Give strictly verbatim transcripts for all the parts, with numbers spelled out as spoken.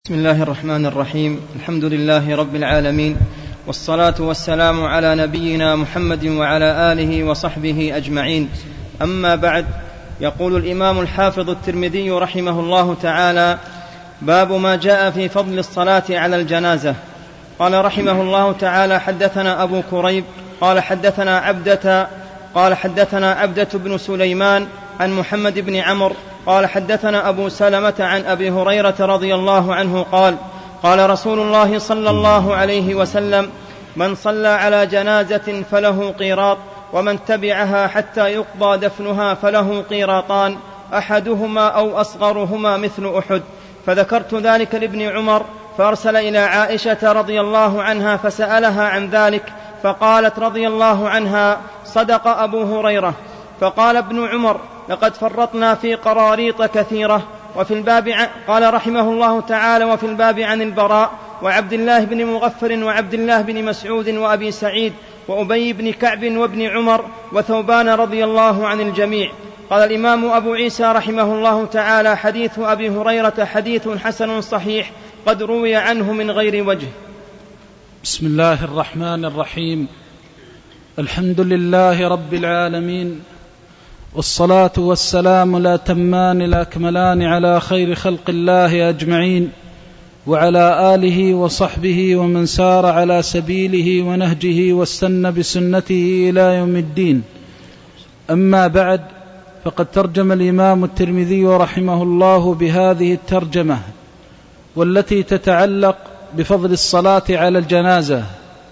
بسم الله الرحمن الرحيم. الحمد لله رب العالمين، والصلاة والسلام على نبينا محمد وعلى آله وصحبه أجمعين. أما بعد، يقول الإمام الحافظ الترمذي رحمه الله تعالى: باب ما جاء في فضل الصلاة على الجنازة. قال رحمه الله تعالى: حدثنا أبو كريب قال حدثنا عبدة قال حدثنا عبدة بن سليمان عن محمد بن عمرو قال حدثنا أبو سلمة عن أبي هريرة رضي الله عنه قال: قال رسول الله صلى الله عليه وسلم: من صلى على جنازة فله قيراط، ومن تبعها حتى يقضى دفنها فله قيراطان، أحدهما أو أصغرهما مثل أحد. فذكرت ذلك لابن عمر، فأرسل إلى عائشة رضي الله عنها فسألها عن ذلك، فقالت رضي الله عنها: صدق أبو هريرة. فقال ابن عمر: لقد فرطنا في قراريط كثيرة. وفي الباب عن قال رحمه الله تعالى: وفي الباب عن البراء وعبد الله بن مغفر وعبد الله بن مسعود وأبي سعيد وأبي بن كعب وابن عمر وثوبان رضي الله عن الجميع. قال الإمام أبو عيسى رحمه الله تعالى: حديث أبي هريرة حديث حسن صحيح قد روي عنه من غير وجه. بسم الله الرحمن الرحيم. الحمد لله رب العالمين، والصلاة والسلام لا تمان لا أكملان على خير خلق الله أجمعين، وعلى آله وصحبه ومن سار على سبيله ونهجه واستنى بسنته إلى يوم الدين. أما بعد، فقد ترجم الإمام الترمذي رحمه الله بهذه الترجمة، والتي تتعلق بفضل الصلاة على الجنازة.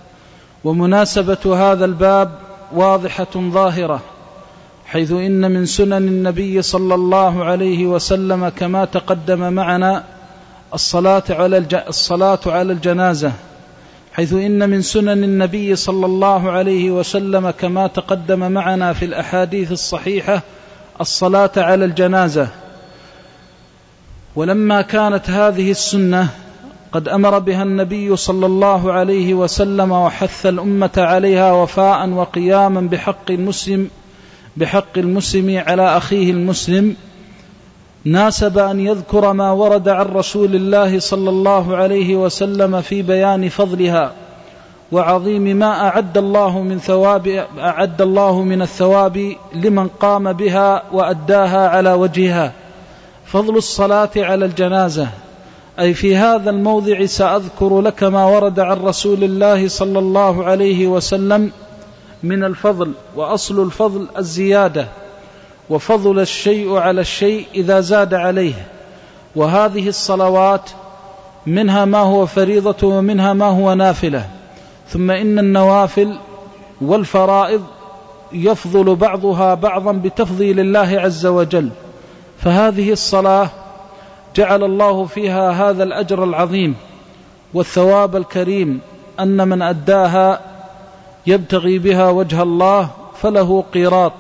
ومناسبة هذا الباب واضحة ظاهرة، حيث إن من سنن النبي صلى الله عليه وسلم كما تقدم معنا الصلاة على الصلاة على الجنازة، حيث إن من سنن النبي صلى الله عليه وسلم كما تقدم معنا في الأحاديث الصحيحة الصلاة على الجنازة. ولما كانت هذه السنة قد أمر بها النبي صلى الله عليه وسلم وحث الأمة عليها وفاء وقياما بحق المسلم بحق المسلم على أخيه المسلم، ناسب أن يذكر ما ورد عن رسول الله صلى الله عليه وسلم في بيان فضلها وعظيم ما أعد الله من ثواب أعد الله من الثواب لمن قام بها وأداها على وجهها. فضل الصلاة على الجنازة، أي في هذا الموضع سأذكر لك ما ورد عن رسول الله صلى الله عليه وسلم من الفضل. وأصل الفضل الزيادة، وفضل الشيء على الشيء إذا زاد عليه. وهذه الصلوات منها ما هو فريضة ومنها ما هو نافلة، ثم إن النوافل والفرائض يفضل بعضها بعضا بتفضيل الله عز وجل. فهذه الصلاة جعل الله فيها هذا الأجر العظيم والثواب الكريم، أن من أداها يبتغي بها وجه الله فله قيراط،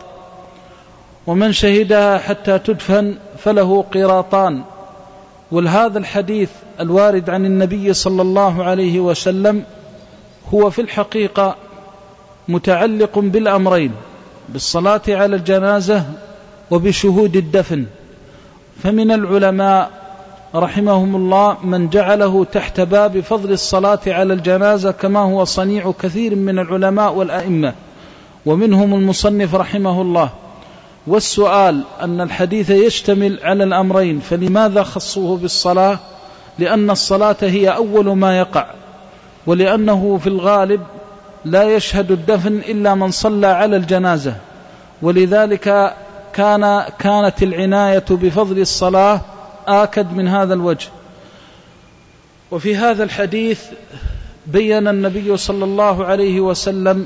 ومن شهدها حتى تدفن فله قيراطان. ولهذا الحديث الوارد عن النبي صلى الله عليه وسلم هو في الحقيقة متعلق بالأمرين، بالصلاة على الجنازة وبشهود الدفن. فمن العلماء رحمهم الله من جعله تحت باب فضل الصلاة على الجنازة، كما هو صنيع كثير من العلماء والأئمة، ومنهم المصنف رحمه الله. والسؤال أن الحديث يشتمل على الأمرين، فلماذا خصوه بالصلاة؟ لأن الصلاة هي أول ما يقع، ولأنه في الغالب لا يشهد الدفن إلا من صلى على الجنازة، ولذلك كان كانت العناية بفضل الصلاة آكد من هذا الوجه. وفي هذا الحديث بيّن النبي صلى الله عليه وسلم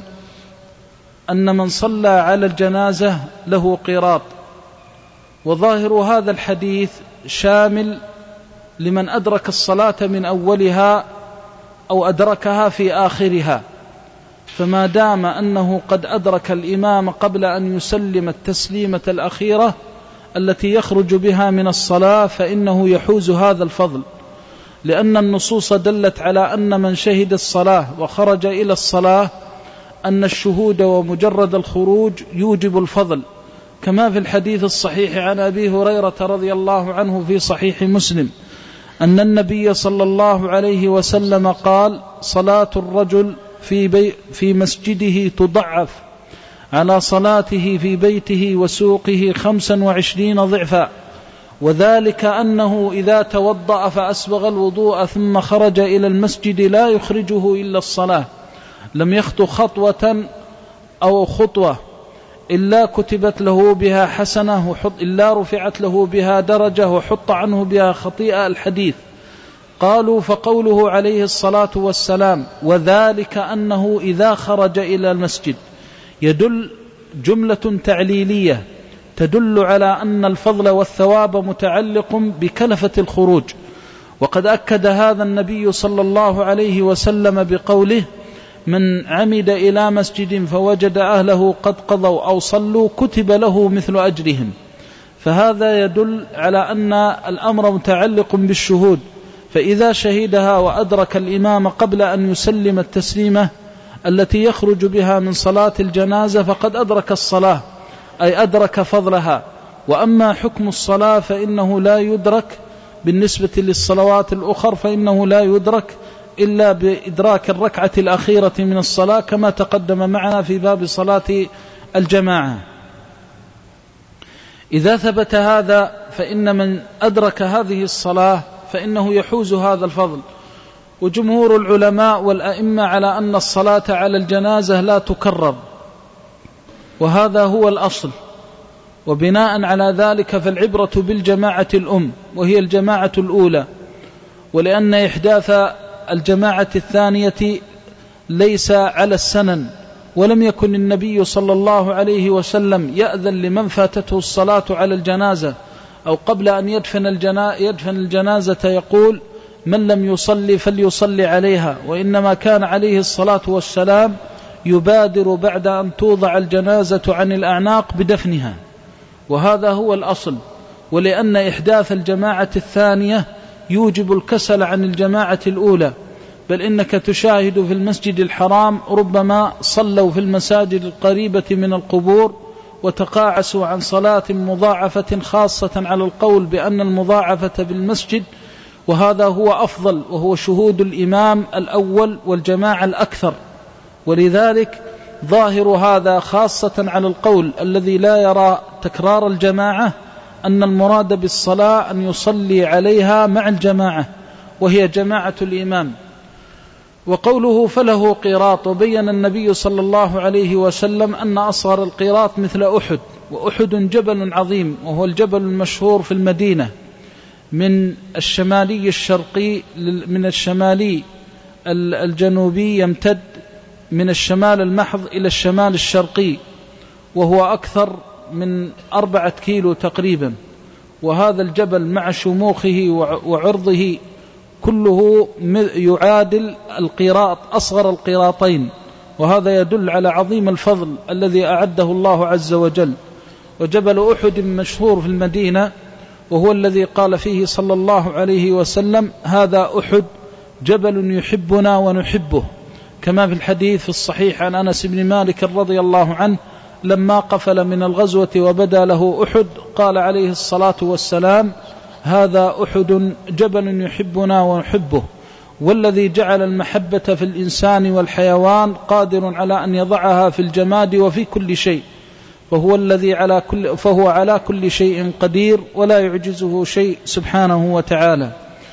أن من صلى على الجنازة له قيراط. وظاهر هذا الحديث شامل لمن أدرك الصلاة من أولها أو أدركها في آخرها. فما دام أنه قد أدرك الإمام قبل أن يسلم التسليمة الأخيرة التي يخرج بها من الصلاة، فإنه يحوز هذا الفضل، لأن النصوص دلت على أن من شهد الصلاة وخرج إلى الصلاة أن الشهود ومجرد الخروج يوجب الفضل، كما في الحديث الصحيح عن أبي هريرة رضي الله عنه في صحيح مسلم أن النبي صلى الله عليه وسلم قال: صلاة الرجل في, بي في مسجده تضعف على صلاته في بيته وسوقه خمسا وعشرين ضعفا، وذلك أنه إذا توضأ فأسبغ الوضوء ثم خرج إلى المسجد لا يخرجه إلا الصلاة لم يخطو خطوة أو خطوة إلا كتبت له بها حسنة وحط إلا رفعت له بها درجة وحط عنه بها خطيئة. الحديث. قالوا: فقوله عليه الصلاة والسلام وذلك أنه إذا خرج إلى المسجد يدل جملة تعليلية تدل على أن الفضل والثواب متعلق بكلفة الخروج، وقد أكد هذا النبي صلى الله عليه وسلم بقوله: من عمد إلى مسجد فوجد أهله قد قضوا أو صلوا كتب له مثل أجرهم. فهذا يدل على أن الأمر متعلق بالشهود، فإذا شهدها وأدرك الإمام قبل أن يسلم التسليمة التي يخرج بها من صلاة الجنازة فقد أدرك الصلاة، أي أدرك فضلها. وأما حكم الصلاة فإنه لا يدرك بالنسبة للصلوات الأخر، فإنه لا يدرك إلا بإدراك الركعة الأخيرة من الصلاة كما تقدم معنا في باب صلاة الجماعة. إذا ثبت هذا فإن من أدرك هذه الصلاة فإنه يحوز هذا الفضل. وجمهور العلماء والأئمة على أن الصلاة على الجنازة لا تكرر، وهذا هو الأصل. وبناء على ذلك فالعبرة بالجماعة الأم وهي الجماعة الأولى، ولأن إحداث الجماعة الثانية ليس على السنن، ولم يكن النبي صلى الله عليه وسلم يأذن لمن فاتته الصلاة على الجنازة أو قبل أن يدفن, الجنا... يدفن الجنازة يقول: من لم يصلي فليصلي عليها، وإنما كان عليه الصلاة والسلام يبادر بعد أن توضع الجنازة عن الأعناق بدفنها، وهذا هو الأصل. ولأن إحداث الجماعة الثانية يوجب الكسل عن الجماعة الأولى، بل إنك تشاهد في المسجد الحرام ربما صلوا في المساجد القريبة من القبور وتقاعسوا عن صلاة مضاعفة، خاصة على القول بأن المضاعفة بالمسجد، وهذا هو أفضل، وهو شهود الإمام الأول والجماعة الأكثر. ولذلك ظاهر هذا خاصة على القول الذي لا يرى تكرار الجماعة أن المراد بالصلاة أن يصلي عليها مع الجماعة وهي جماعة الإمام. وقوله فله قيراط، وبين النبي صلى الله عليه وسلم أن أصغر القيراط مثل أحد، وأحد جبل عظيم وهو الجبل المشهور في المدينة من الشمالي الشرقي من الشمالي الجنوبي، يمتد من الشمال المحض إلى الشمال الشرقي، وهو أكثر من أربعة كيلو تقريبا. وهذا الجبل مع شموخه وعرضه كله يعادل القيراط أصغر القيراطين، وهذا يدل على عظيم الفضل الذي أعده الله عز وجل. وجبل أحد مشهور في المدينة، وهو الذي قال فيه صلى الله عليه وسلم: هذا أحد جبل يحبنا ونحبه، كما في الحديث في الصحيح عن أنس بن مالك رضي الله عنه لما قفل من الغزوة وبدا له أحد قال عليه الصلاة والسلام: هذا أحد جبل يحبنا ونحبه، والذي جعل المحبة في الإنسان والحيوان قادر على أن يضعها في الجماد وفي كل شيء، فهو الذي على كل فهو على كل شيء قدير ولا يعجزه شيء سبحانه وتعالى.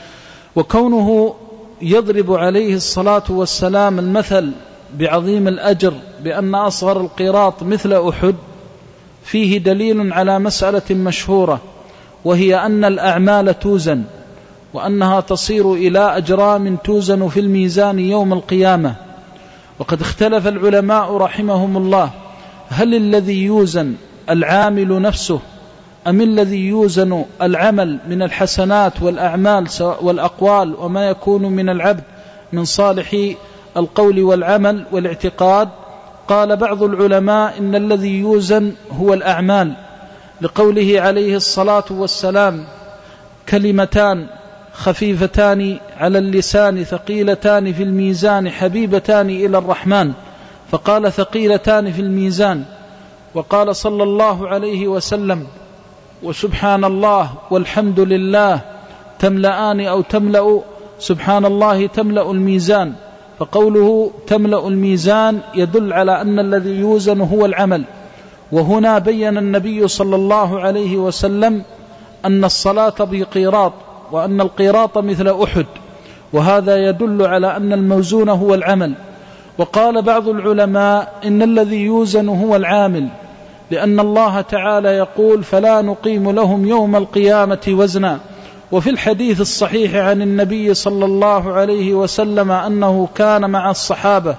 وكونه يضرب عليه الصلاة والسلام المثل بعظيم الأجر بأن أصغر القيراط مثل أحد فيه دليل على مسألة مشهورة، وهي أن الأعمال توزن، وأنها تصير إلى أجرام توزن في الميزان يوم القيامة. وقد اختلف العلماء رحمهم الله: هل الذي يوزن العامل نفسه أم الذي يوزن العمل من الحسنات والأعمال والأقوال وما يكون من العبد من صالح القول والعمل والاعتقاد؟ قال بعض العلماء إن الذي يوزن هو الأعمال، لقوله عليه الصلاة والسلام: كلمتان خفيفتان على اللسان ثقيلتان في الميزان حبيبتان إلى الرحمن، فقال ثقيلتان في الميزان. وقال صلى الله عليه وسلم: وسبحان الله والحمد لله تملأان أو تملأ، سبحان الله تملأ الميزان. فقوله تملأ الميزان يدل على أن الذي يوزن هو العمل. وهنا بين النبي صلى الله عليه وسلم أن الصلاة بقيراط، وأن القيراط مثل أحد، وهذا يدل على أن الموزون هو العمل. وقال بعض العلماء إن الذي يوزن هو العامل، لأن الله تعالى يقول فلا نقيم لهم يوم القيامة وزنا. وفي الحديث الصحيح عن النبي صلى الله عليه وسلم أنه كان مع الصحابة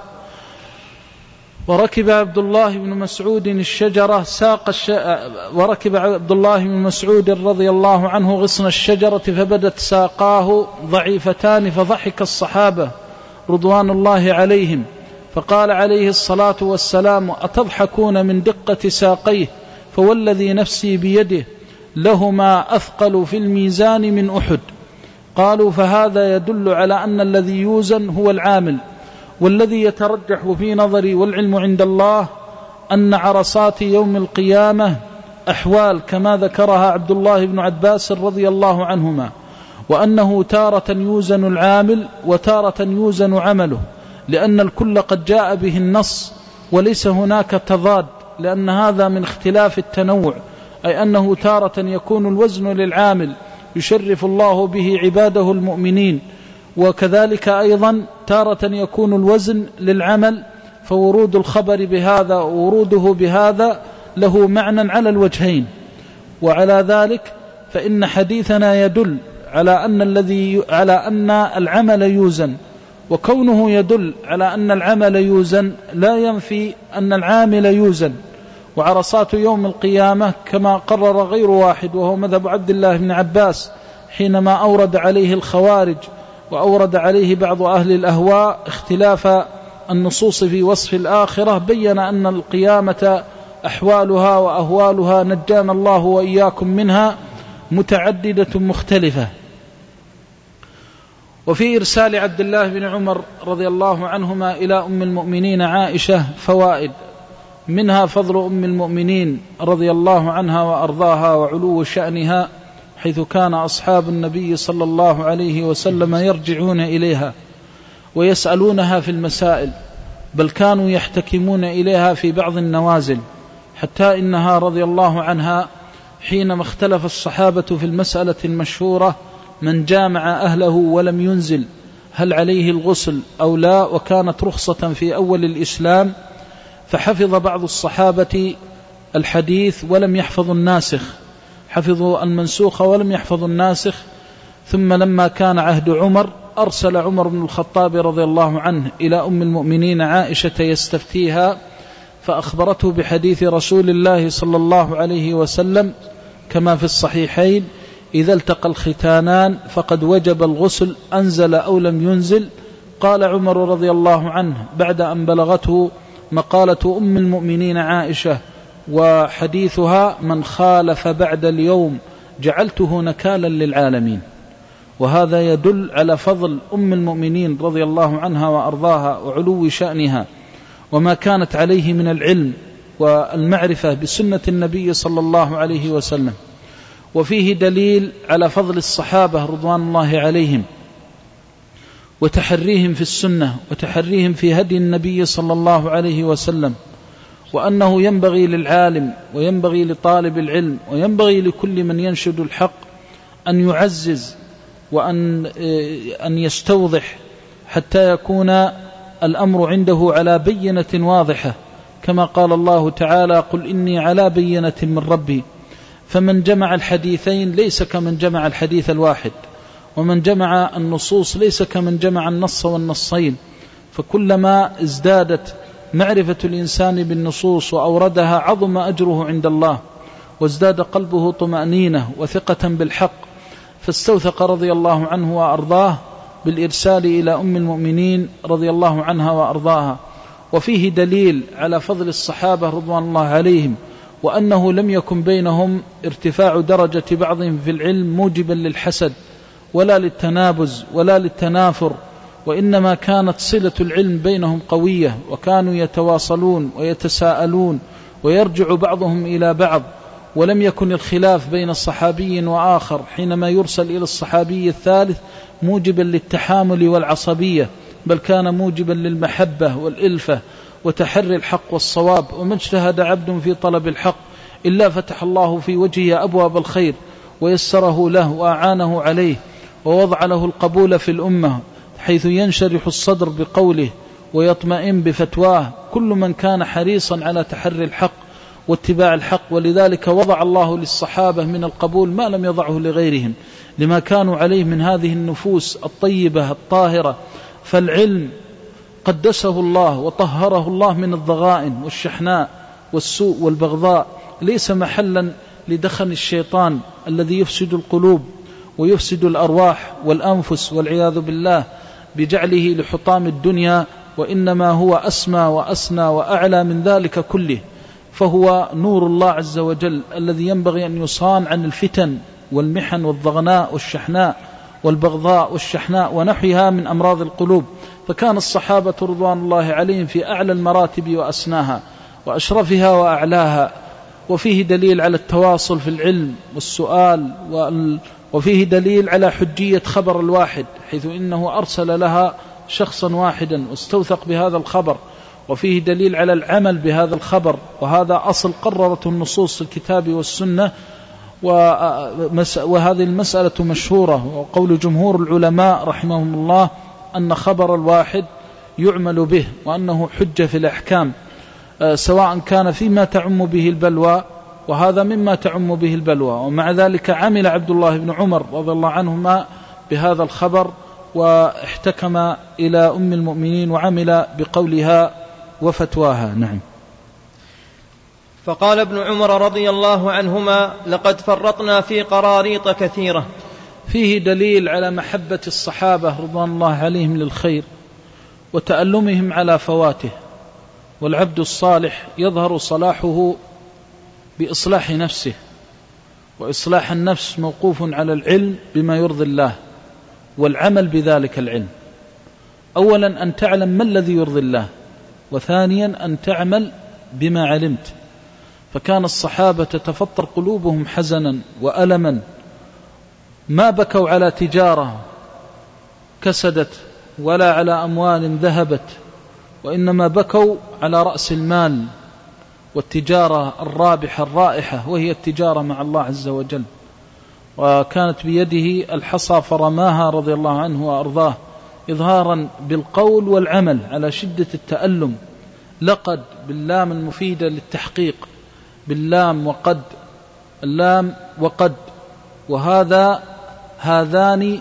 وركب عبد الله بن مسعود الشجرة ساق الش... وركب عبد الله بن مسعود رضي الله عنه غصن الشجرة فبدت ساقاه ضعيفتان، فضحك الصحابة رضوان الله عليهم، فقال عليه الصلاة والسلام أتضحكون من دقة ساقيه؟ فوالذي نفسي بيده لهما أثقل في الميزان من أحد. قالوا فهذا يدل على أن الذي يوزن هو العامل. والذي يترجح في نظري والعلم عند الله أن عرصات يوم القيامة أحوال كما ذكرها عبد الله بن عباس رضي الله عنهما، وأنه تارة يوزن العامل وتارة يوزن عمله، لأن الكل قد جاء به النص وليس هناك تضاد، لأن هذا من اختلاف التنوع، أي أنه تارة يكون الوزن للعامل يشرف الله به عباده المؤمنين، وكذلك أيضا تارة يكون الوزن للعمل، فورود الخبر بهذا ووروده بهذا له معنى على الوجهين. وعلى ذلك فإن حديثنا يدل على أن الذي على أن العمل يوزن، وكونه يدل على أن العمل يوزن لا ينفي أن العامل يوزن. وعرصات يوم القيامة كما قرر غير واحد، وهو مذهب عبد الله بن عباس حينما أورد عليه الخوارج وأورد عليه بعض أهل الأهواء اختلاف النصوص في وصف الآخرة، بين أن القيامة أحوالها وأهوالها نجانا الله وإياكم منها متعددة مختلفة. وفي إرسال عبد الله بن عمر رضي الله عنهما إلى أم المؤمنين عائشة فوائد، منها فضل أم المؤمنين رضي الله عنها وأرضاها وعلو شأنها، حيث كان أصحاب النبي صلى الله عليه وسلم يرجعون إليها ويسألونها في المسائل، بل كانوا يحتكمون إليها في بعض النوازل، حتى إنها رضي الله عنها حينما اختلف الصحابة في المسألة المشهورة من جامع أهله ولم ينزل هل عليه الغسل أو لا، وكانت رخصة في أول الإسلام، فحفظ بعض الصحابة الحديث ولم يحفظ الناسخ، حفظوا المنسوخ ولم يحفظوا الناسخ. ثم لما كان عهد عمر أرسل عمر بن الخطاب رضي الله عنه إلى أم المؤمنين عائشة يستفتيها، فأخبرته بحديث رسول الله صلى الله عليه وسلم كما في الصحيحين: إذا التقى الختانان فقد وجب الغسل أنزل أو لم ينزل. قال عمر رضي الله عنه بعد أن بلغته مقالة أم المؤمنين عائشة وحديثها: من خالف بعد اليوم جعلته نكالا للعالمين. وهذا يدل على فضل أم المؤمنين رضي الله عنها وأرضاها وعلو شأنها وما كانت عليه من العلم والمعرفة بسنة النبي صلى الله عليه وسلم. وفيه دليل على فضل الصحابة رضوان الله عليهم وتحريهم في السنة وتحريهم في هدي النبي صلى الله عليه وسلم، وأنه ينبغي للعالم وينبغي لطالب العلم وينبغي لكل من ينشد الحق أن يعزز وأن أن يستوضح حتى يكون الأمر عنده على بينة واضحة، كما قال الله تعالى: قل إني على بينة من ربي. فمن جمع الحديثين ليس كمن جمع الحديث الواحد، ومن جمع النصوص ليس كمن جمع النص والنصين. فكلما ازدادت معرفة الإنسان بالنصوص وأوردها عظم أجره عند الله، وازداد قلبه طمأنينة وثقة بالحق، فاستوثق رضي الله عنه وأرضاه بالإرسال إلى أم المؤمنين رضي الله عنها وأرضاها. وفيه دليل على فضل الصحابة رضوان الله عليهم، وأنه لم يكن بينهم ارتفاع درجة بعضهم في العلم موجبا للحسد ولا للتنابز ولا للتنافر، وإنما كانت صلة العلم بينهم قوية، وكانوا يتواصلون ويتساءلون ويرجع بعضهم إلى بعض، ولم يكن الخلاف بين صحابي وآخر حينما يرسل إلى الصحابي الثالث موجبا للتحامل والعصبية، بل كان موجبا للمحبة والإلفة وتحري الحق والصواب. وما اجتهد عبد في طلب الحق إلا فتح الله في وجهه أبواب الخير ويسره له وأعانه عليه ووضع له القبول في الأمة، حيث ينشرح الصدر بقوله ويطمئن بفتواه كل من كان حريصا على تحري الحق واتباع الحق. ولذلك وضع الله للصحابة من القبول ما لم يضعه لغيرهم، لما كانوا عليه من هذه النفوس الطيبة الطاهرة. فالعلم قدسه الله وطهره الله من الضغائن والشحناء والسوء والبغضاء، ليس محلا لدخن الشيطان الذي يفسد القلوب ويفسد الأرواح والأنفس والعياذ بالله بجعله لحطام الدنيا، وإنما هو أسمى وأسنى وأعلى من ذلك كله، فهو نور الله عز وجل الذي ينبغي أن يصان عن الفتن والمحن والضغناء والشحناء والبغضاء والشحناء ونحوها من أمراض القلوب. فكان الصحابة رضوان الله عليهم في أعلى المراتب وأسناها وأشرفها وأعلاها. وفيه دليل على التواصل في العلم والسؤال، وفيه دليل على حجية خبر الواحد، حيث إنه أرسل لها شخصا واحدا واستوثق بهذا الخبر. وفيه دليل على العمل بهذا الخبر، وهذا أصل قررته النصوص الكتاب والسنة، وهذه المسألة مشهورة. وقول جمهور العلماء رحمهم الله أن خبر الواحد يعمل به، وأنه حجة في الأحكام، سواء كان فيما تعم به البلوى، وهذا مما تعم به البلوى. ومع ذلك عمل عبد الله بن عمر رضي الله عنهما بهذا الخبر واحتكم إلى أم المؤمنين وعمل بقولها وفتواها. نعم. فقال ابن عمر رضي الله عنهما: لقد فرطنا في قراريط كثيرة. فيه دليل على محبة الصحابة رضوان الله عليهم للخير وتألمهم على فواته. والعبد الصالح يظهر صلاحه بإصلاح نفسه، وإصلاح النفس موقوف على العلم بما يرضي الله والعمل بذلك العلم. أولا أن تعلم ما الذي يرضي الله، وثانيا أن تعمل بما علمت. فكان الصحابة تتفطر قلوبهم حزنا وألما، ما بكوا على تجارة كسدت ولا على أموال ذهبت، وإنما بكوا على رأس المال والتجارة الرابحة الرائحة، وهي التجارة مع الله عز وجل. وكانت بيده الحصى فرماها رضي الله عنه وأرضاه، إظهارا بالقول والعمل على شدة التألم. لقد باللام المفيدة للتحقيق، باللام وقد، اللام وقد، وهذا هذان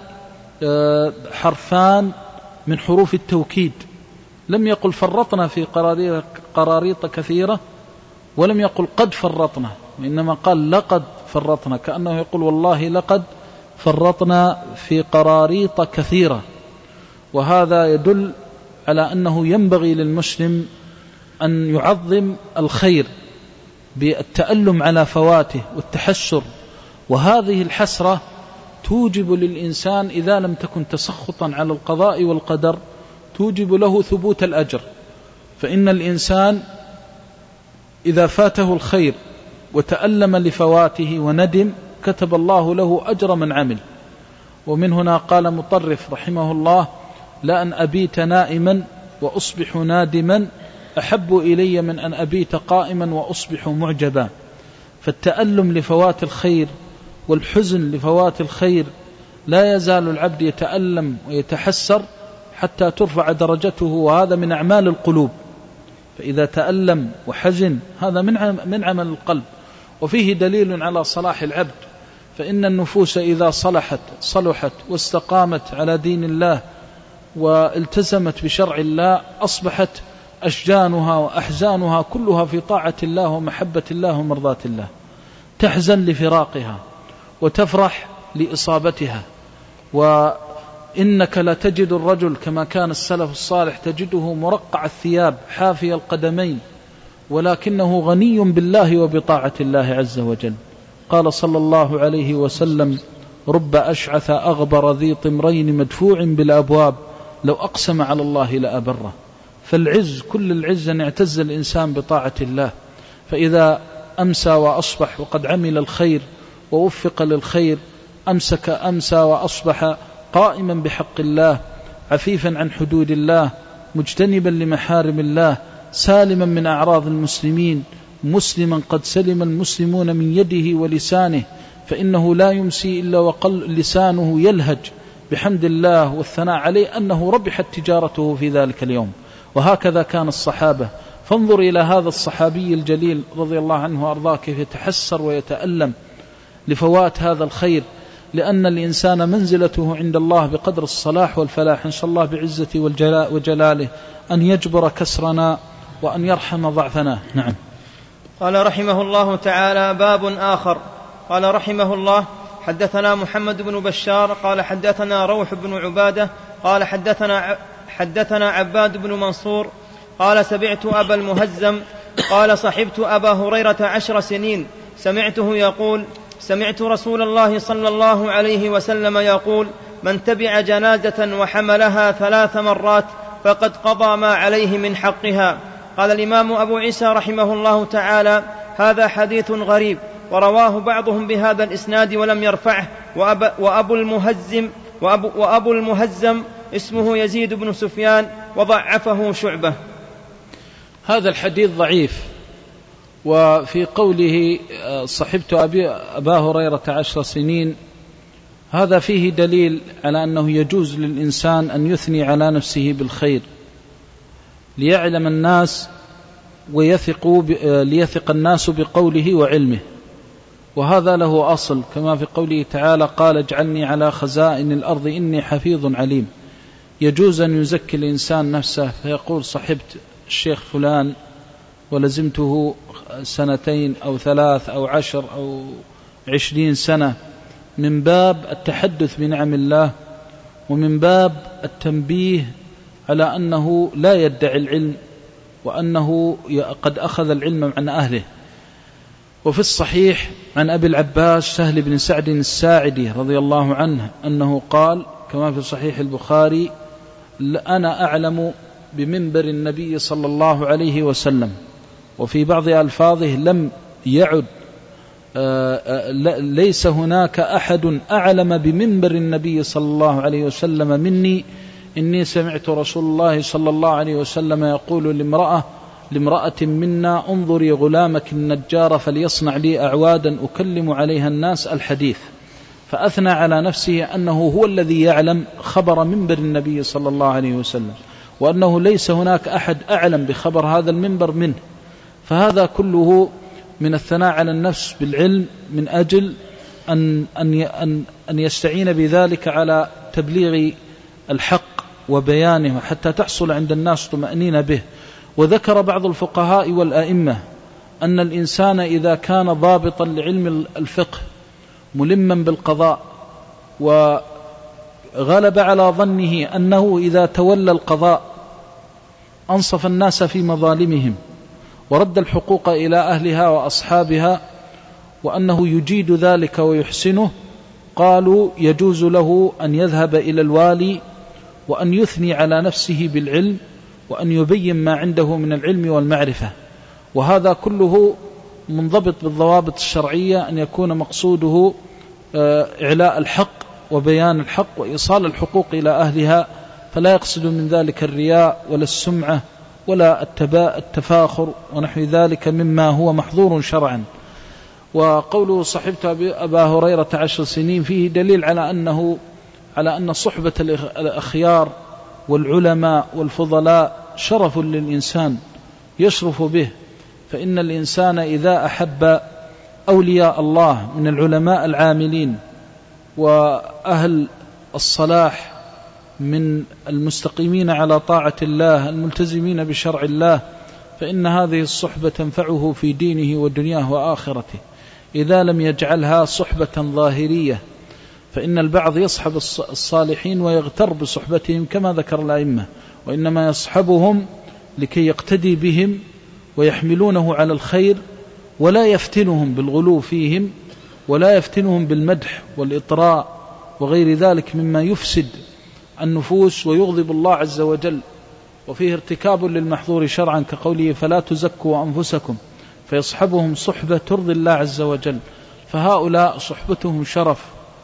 حرفان من حروف التوكيد. لم يقل فرطنا في قراريط كثيرة، ولم يقل قد فرطنا، وإنما قال لقد فرطنا، كأنه يقول والله لقد فرطنا في قراريط كثيرة. وهذا يدل على أنه ينبغي للمسلم أن يعظم الخير بالتألم على فواته والتحسر. وهذه الحسرة توجب للإنسان إذا لم تكن تسخطا على القضاء والقدر توجب له ثبوت الأجر. فإن الإنسان إذا فاته الخير وتألم لفواته وندم كتب الله له أجر من عمل. ومن هنا قال مطرف رحمه الله: لأن أبيت نائما وأصبح نادما أحب إلي من أن أبيت قائما وأصبح معجبا. فالتألم لفوات الخير والحزن لفوات الخير لا يزال العبد يتألم ويتحسر حتى ترفع درجته، وهذا من أعمال القلوب. فإذا تألم وحزن هذا من عمل القلب. وفيه دليل على صلاح العبد، فإن النفوس إذا صلحت صلحت واستقامت على دين الله والتزمت بشرع الله أصبحت أشجانها وأحزانها كلها في طاعة الله ومحبة الله ومرضاة الله. تحزن لفراقها وتفرح لإصابتها. وإنك لا تجد الرجل كما كان السلف الصالح تجده مرقع الثياب حافي القدمين، ولكنه غني بالله وبطاعة الله عز وجل. قال صلى الله عليه وسلم: رب أشعث أغبر ذي طمرين مدفوع بالأبواب لو أقسم على الله لأبره. فالعز كل العز أن يعتز الإنسان بطاعة الله. فإذا أمسى وأصبح وقد عمل الخير ووفق للخير، أمسك أمسى وأصبح قائما بحق الله، عفيفا عن حدود الله، مجتنبا لمحارم الله، سالما من أعراض المسلمين، مسلما قد سلم المسلمون من يده ولسانه، فإنه لا يمسي إلا وقل لسانه يلهج بحمد الله والثناء عليه أنه ربحت تجارته في ذلك اليوم. وهكذا كان الصحابة. فانظر إلى هذا الصحابي الجليل رضي الله عنه وأرضاه كيف يتحسر ويتألم لفوات هذا الخير، لأن الإنسان منزلته عند الله بقدر الصلاح والفلاح. إن شاء الله بعزته وجلاله أن يجبر كسرنا وأن يرحم ضعفنا. نعم. قال رحمه الله تعالى: باب آخر. قال رحمه الله: حدثنا محمد بن بشار قال حدثنا روح بن عبادة قال حدثنا حدثنا عباد بن منصور قال سمعت أبا المهزم قال صحبت أبا هريرة عشر سنين سمعته يقول: سمعت رسول الله صلى الله عليه وسلم يقول: من تبع جنازة وحملها ثلاث مرات فقد قضى ما عليه من حقها. قال الإمام أبو عيسى رحمه الله تعالى: هذا حديث غريب، ورواه بعضهم بهذا الإسناد ولم يرفعه. وأب وأبو المهزم وأبو, وأبو المهزم اسمه يزيد بن سفيان وضعفه شعبة. هذا الحديث ضعيف. وفي قوله صحبت أبي أبا هريرة عشر سنين، هذا فيه دليل على أنه يجوز للإنسان أن يثني على نفسه بالخير ليعلم الناس ويثقوا ليثق الناس بقوله وعلمه، وهذا له أصل كما في قوله تعالى: قال اجعلني على خزائن الأرض إني حفيظ عليم. يجوز أن يزكي الإنسان نفسه فيقول: صحبت الشيخ فلان ولزمته سنتين أو ثلاث أو عشر أو عشرين سنة، من باب التحدث بنعم الله ومن باب التنبيه على أنه لا يدعي العلم وأنه قد أخذ العلم عن أهله. وفي الصحيح عن أبي العباس سهل بن سعد الساعدي رضي الله عنه أنه قال كما في صحيح البخاري: أنا أعلم بمنبر النبي صلى الله عليه وسلم. وفي بعض ألفاظه لم يعد ليس هناك أحد أعلم بمنبر النبي صلى الله عليه وسلم مني، إني سمعت رسول الله صلى الله عليه وسلم يقول لامرأة لامرأة منا: انظري غلامك النجار فليصنع لي أعوادا أكلم عليها الناس. الحديث. فأثنى على نفسه أنه هو الذي يعلم خبر منبر النبي صلى الله عليه وسلم، وأنه ليس هناك أحد أعلم بخبر هذا المنبر منه. فهذا كله من الثناء على النفس بالعلم من أجل أن, أن, أن يستعين بذلك على تبليغ الحق وبيانه حتى تحصل عند الناس طمأنينة به. وذكر بعض الفقهاء والأئمة أن الإنسان إذا كان ضابطا لعلم الفقه ملما بالقضاء وغلب على ظنه أنه إذا تولى القضاء أنصف الناس في مظالمهم ورد الحقوق إلى أهلها وأصحابها وأنه يجيد ذلك ويحسنه، قالوا يجوز له أن يذهب إلى الوالي وأن يثني على نفسه بالعلم وأن يبين ما عنده من العلم والمعرفة. وهذا كله منضبط بالضوابط الشرعية، أن يكون مقصوده إعلاء الحق وبيان الحق وإيصال الحقوق إلى أهلها، فلا يقصد من ذلك الرياء ولا السمعة ولا التفاخر ونحو ذلك مما هو محظور شرعا. وقوله صحبت أبا هريرة عشر سنين فيه دليل على أنه على أن صحبة الأخيار والعلماء والفضلاء شرف للإنسان يشرف به، فإن الإنسان إذا أحب أولياء الله من العلماء العاملين وأهل الصلاح من المستقيمين على طاعة الله الملتزمين بشرع الله، فإن هذه الصحبة تنفعه في دينه ودنياه وآخرته. إذا لم يجعلها صحبة ظاهرية، فإن البعض يصحب الصالحين ويغتر بصحبتهم كما ذكر الأئمة، وإنما يصحبهم لكي يقتدي بهم ويحملونه على الخير، ولا يفتنهم بالغلو فيهم ولا يفتنهم بالمدح والإطراء وغير ذلك مما يفسد النفوس ويغضب الله عز وجل، وفيه ارتكاب للمحظور شرعا كقوله فلا تزكوا أنفسكم. فيصحبهم صحبة ترضي الله عز وجل، فهؤلاء صحبتهم شرف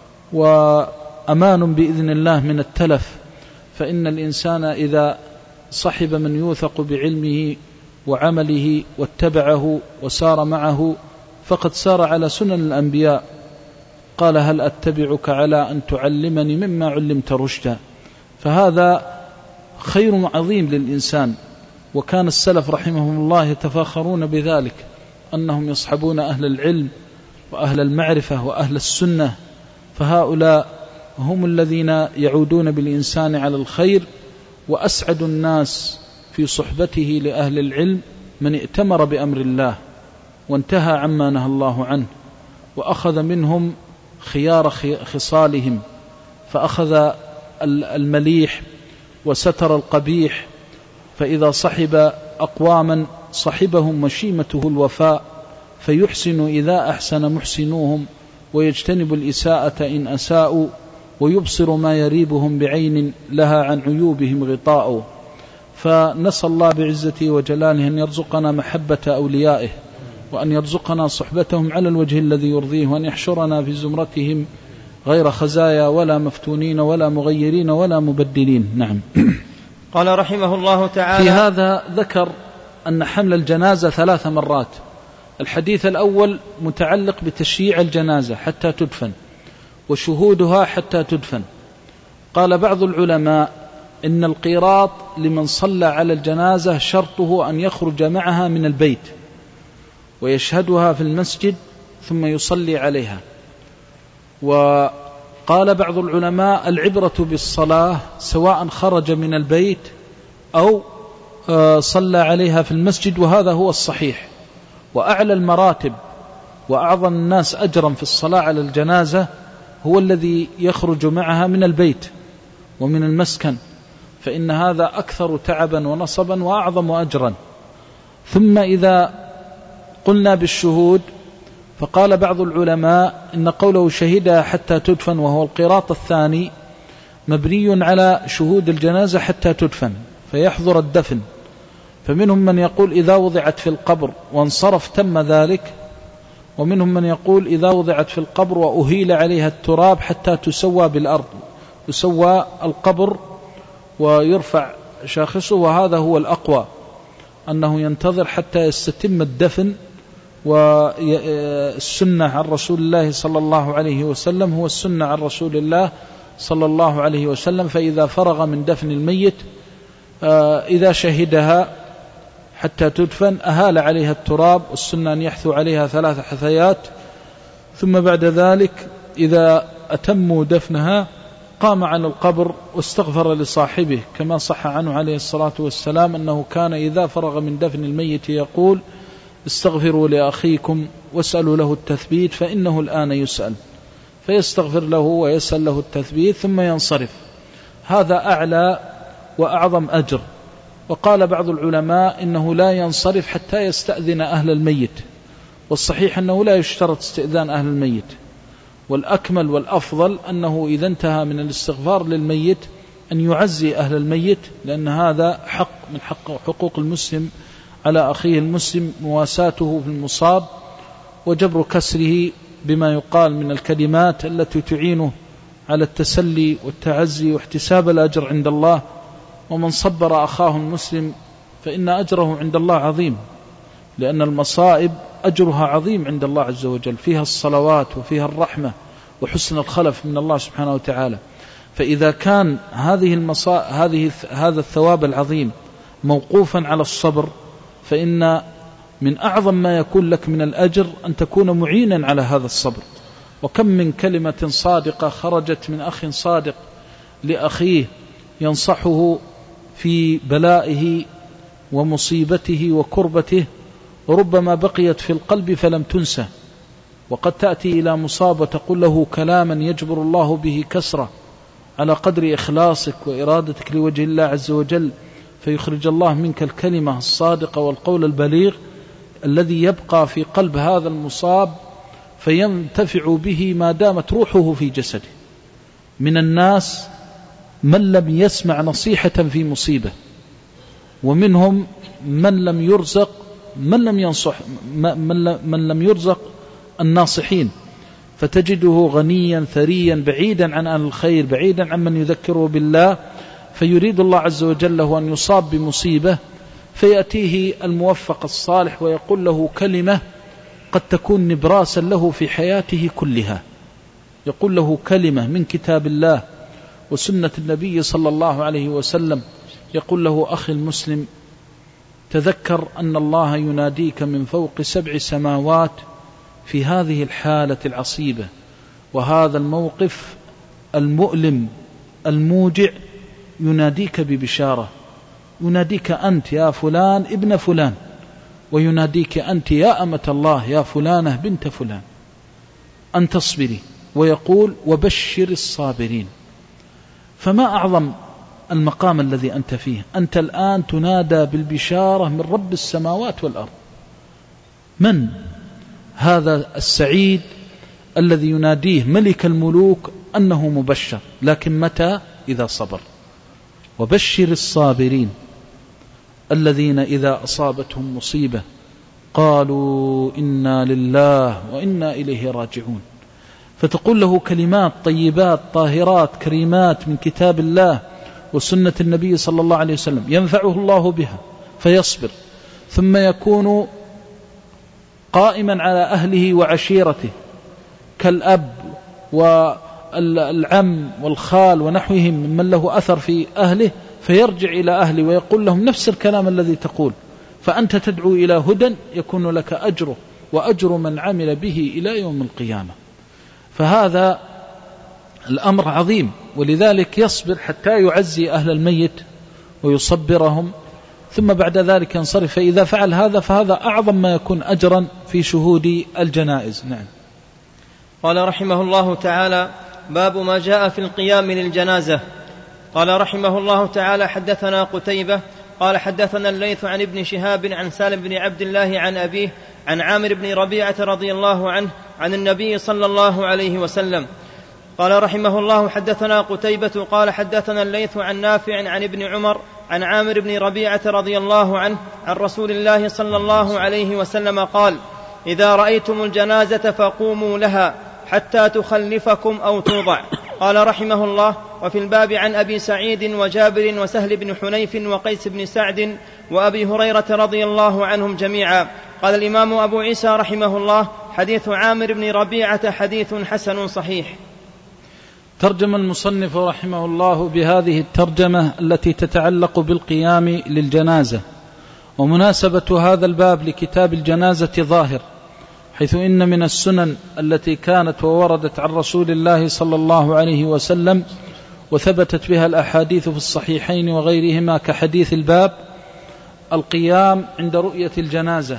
وأمان بإذن الله من التلف. فإن الإنسان إذا صحب من يوثق بعلمه وعمله واتبعه وسار معه فقد سار على سنن الأنبياء. قال: هل أتبعك على أن تعلمني مما علمت رشدا؟ فهذا خير عظيم للإنسان. وكان السلف رحمهم الله يتفاخرون بذلك، أنهم يصحبون أهل العلم وأهل المعرفة وأهل السنة، فهؤلاء هم الذين يعودون بالإنسان على الخير. وأسعد الناس في صحبته لأهل العلم من ائتمر بأمر الله وانتهى عما نهى الله عنه، وأخذ منهم خيار خصالهم، فأخذ المليح وستر القبيح. فإذا صحب أقواما صحبهم مشيمته الوفاء، فيحسن إذا أحسن محسنوهم، ويجتنب الإساءة إن أساءوا، ويبصر ما يريبهم بعين لها عن عيوبهم غطاء. فنسأل الله بعزته وجلاله أن يرزقنا محبة أوليائه، وأن يرزقنا صحبتهم على الوجه الذي يرضيه، وأن يحشرنا في زمرتهم غير خزايا ولا مفتونين ولا مغيرين ولا مبدلين. نعم. قال رحمه الله تعالى: في هذا ذكر أن حمل الجنازة ثلاث مرات. الحديث الأول متعلق بتشييع الجنازة حتى تدفن وشهودها حتى تدفن. قال بعض العلماء إن القيراط لمن صلى على الجنازة شرطه أن يخرج معها من البيت ويشهدها في المسجد ثم يصلي عليها. وقال بعض العلماء العبرة بالصلاة سواء خرج من البيت أو صلى عليها في المسجد، وهذا هو الصحيح. وأعلى المراتب وأعظم الناس أجرا في الصلاة على الجنازة هو الذي يخرج معها من البيت ومن المسكن، فإن هذا أكثر تعبا ونصبا وأعظم أجرا. ثم إذا قلنا بالشهود، فقال بعض العلماء إن قوله شهدها حتى تدفن وهو القيراط الثاني مبني على شهود الجنازة حتى تدفن فيحضر الدفن. فمنهم من يقول إذا وضعت في القبر وانصرف تم ذلك، ومنهم من يقول إذا وضعت في القبر وأهيل عليها التراب حتى تسوى بالأرض، يسوى القبر ويرفع شاخصه. وهذا هو الأقوى، أنه ينتظر حتى يستتم الدفن. والسنة عن رسول الله صلى الله عليه وسلم هو السنة عن رسول الله صلى الله عليه وسلم. فإذا فرغ من دفن الميت إذا شهدها حتى تدفن أهال عليها التراب، والسنة أن يحثو عليها ثلاث حثيات، ثم بعد ذلك إذا أتموا دفنها قام عن القبر واستغفر لصاحبه، كما صح عنه عليه الصلاة والسلام أنه كان إذا فرغ من دفن الميت يقول: استغفروا لأخيكم واسألوا له التثبيت فإنه الآن يسأل، فيستغفر له ويسأل له التثبيت ثم ينصرف. هذا أعلى وأعظم أجر. وقال بعض العلماء إنه لا ينصرف حتى يستأذن أهل الميت، والصحيح أنه لا يشترط استئذان أهل الميت، والأكمل والأفضل أنه إذا انتهى من الاستغفار للميت أن يعزي أهل الميت، لأن هذا حق من حق حقوق المسلم على أخيه المسلم، مواساته في المصاب وجبر كسره بما يقال من الكلمات التي تعينه على التسلي والتعزي واحتساب الأجر عند الله. ومن صبر أخاه المسلم فإن أجره عند الله عظيم، لأن المصائب أجرها عظيم عند الله عز وجل، فيها الصلوات وفيها الرحمة وحسن الخلف من الله سبحانه وتعالى. فإذا كان هذه المصائب هذه هذا الثواب العظيم موقوفا على الصبر، فإن من أعظم ما يكون لك من الأجر أن تكون معينا على هذا الصبر. وكم من كلمة صادقة خرجت من أخ صادق لأخيه ينصحه في بلائه ومصيبته وكربته، وربما بقيت في القلب فلم تنسى، وقد تأتي إلى مصاب وتقول له كلاما يجبر الله به كسرة على قدر إخلاصك وإرادتك لوجه الله عز وجل، فيخرج الله منك الكلمة الصادقة والقول البليغ الذي يبقى في قلب هذا المصاب فينتفع به ما دامت روحه في جسده. من الناس من لم يسمع نصيحة في مصيبة، ومنهم من لم يرزق من لم ينصح من لم يرزق الناصحين، فتجده غنيا ثريا بعيدا عن أهل الخير، بعيدا عن من يذكره بالله، فيريد الله عز وجل له أن يصاب بمصيبة، فيأتيه الموفق الصالح ويقول له كلمة قد تكون نبراسا له في حياته كلها، يقول له كلمة من كتاب الله وسنة النبي صلى الله عليه وسلم، يقول له أخي المسلم تذكر أن الله يناديك من فوق سبع سماوات في هذه الحالة العصيبة وهذا الموقف المؤلم الموجع، يناديك ببشارة، يناديك أنت يا فلان ابن فلان، ويناديك أنت يا أمة الله يا فلانة بنت فلان أن تصبري، ويقول وبشر الصابرين. فما أعظم المقام الذي أنت فيه، أنت الآن تنادى بالبشارة من رب السماوات والأرض. من هذا السعيد الذي يناديه ملك الملوك أنه مبشر، لكن متى؟ إذا صبر. وبشر الصابرين الذين إذا أصابتهم مصيبة قالوا إنا لله وإنا إليه راجعون، فتقول له كلمات طيبات طاهرات كريمات من كتاب الله وسنة النبي صلى الله عليه وسلم ينفعه الله بها فيصبر، ثم يكون قائما على أهله وعشيرته كالأب والعم والخال ونحوهم ممن له أثر في أهله، فيرجع إلى أهله ويقول لهم نفس الكلام الذي تقول، فأنت تدعو إلى هدى يكون لك أجره وأجر من عمل به إلى يوم القيامة. فهذا الأمر عظيم، ولذلك يصبر حتى يعزي أهل الميت ويصبرهم، ثم بعد ذلك ينصرف. فإذا فعل هذا فهذا أعظم ما يكون أجرا في شهود الجنائز. نعم. قال رحمه الله تعالى: باب ما جاء في القيام للجنازة. قال رحمه الله تعالى: حدثنا قتيبة قال حدثنا الليث عن ابن شهاب عن سالم بن عبد الله عن أبيه عن عامر بن ربيعة رضي الله عنه عن النبي صلى الله عليه وسلم. قال رحمه الله: حدثنا قتيبة قال حدثنا الليث عن نافع عن ابن عمر عن عامر بن ربيعة رضي الله عنه عن رسول الله صلى الله عليه وسلم قال: إذا رأيتم الجنازة فقوموا لها حتى تخلفكم أو توضع. قال رحمه الله: وفي الباب عن أبي سعيد وجابر وسهل بن حنيف وقيس بن سعد وأبي هريرة رضي الله عنهم جميعا. قال الإمام أبو عيسى رحمه الله: حديث عامر بن ربيعة حديث حسن صحيح. ترجم المصنف رحمه الله بهذه الترجمة التي تتعلق بالقيام للجنازة، ومناسبة هذا الباب لكتاب الجنازة ظاهر، حيث إن من السنن التي كانت ووردت عن رسول الله صلى الله عليه وسلم وثبتت بها الأحاديث في الصحيحين وغيرهما كحديث الباب القيام عند رؤية الجنازة.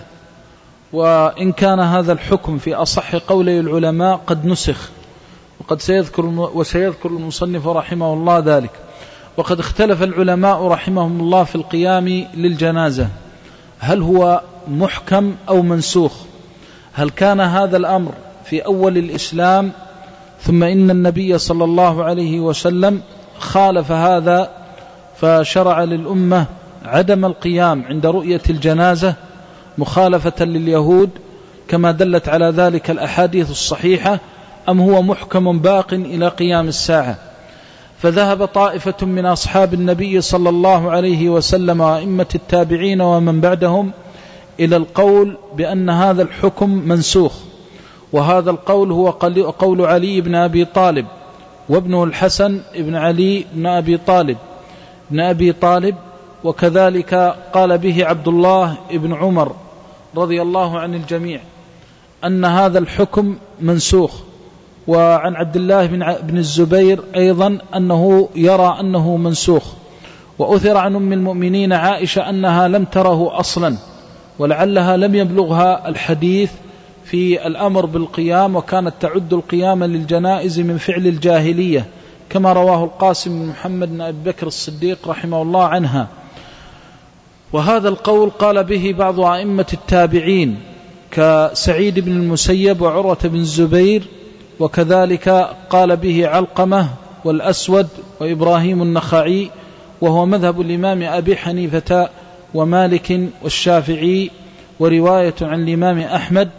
وإن كان هذا الحكم في أصح قولي العلماء قد نسخ، وقد سيذكر وسيذكر المصنف رحمه الله ذلك. وقد اختلف العلماء رحمهم الله في القيام للجنازة، هل هو محكم أو منسوخ؟ هل كان هذا الأمر في أول الإسلام ثم إن النبي صلى الله عليه وسلم خالف هذا فشرع للأمة عدم القيام عند رؤية الجنازة مخالفة لليهود كما دلت على ذلك الأحاديث الصحيحة، أم هو محكم باق إلى قيام الساعة؟ فذهب طائفة من أصحاب النبي صلى الله عليه وسلم وأئمة التابعين ومن بعدهم إلى القول بأن هذا الحكم منسوخ، وهذا القول هو قول علي بن أبي طالب وابنه الحسن بن علي بن أبي طالب بن أبي طالب وكذلك قال به عبد الله بن عمر رضي الله عن الجميع أن هذا الحكم منسوخ، وعن عبد الله بن الزبير أيضا أنه يرى أنه منسوخ، وأثر عن أم المؤمنين عائشة أنها لم تره أصلا، ولعلها لم يبلغها الحديث في الأمر بالقيام، وكانت تعد القيام للجنائز من فعل الجاهلية كما رواه القاسم بن محمد بن أبي بكر الصديق رحمه الله عنها. وهذا القول قال به بعض أئمة التابعين كسعيد بن المسيب وعروة بن الزبير، وكذلك قال به علقمة والأسود وإبراهيم النخعي، وهو مذهب الإمام أبي حنيفة ومالك والشافعي ورواية عن الإمام أحمد،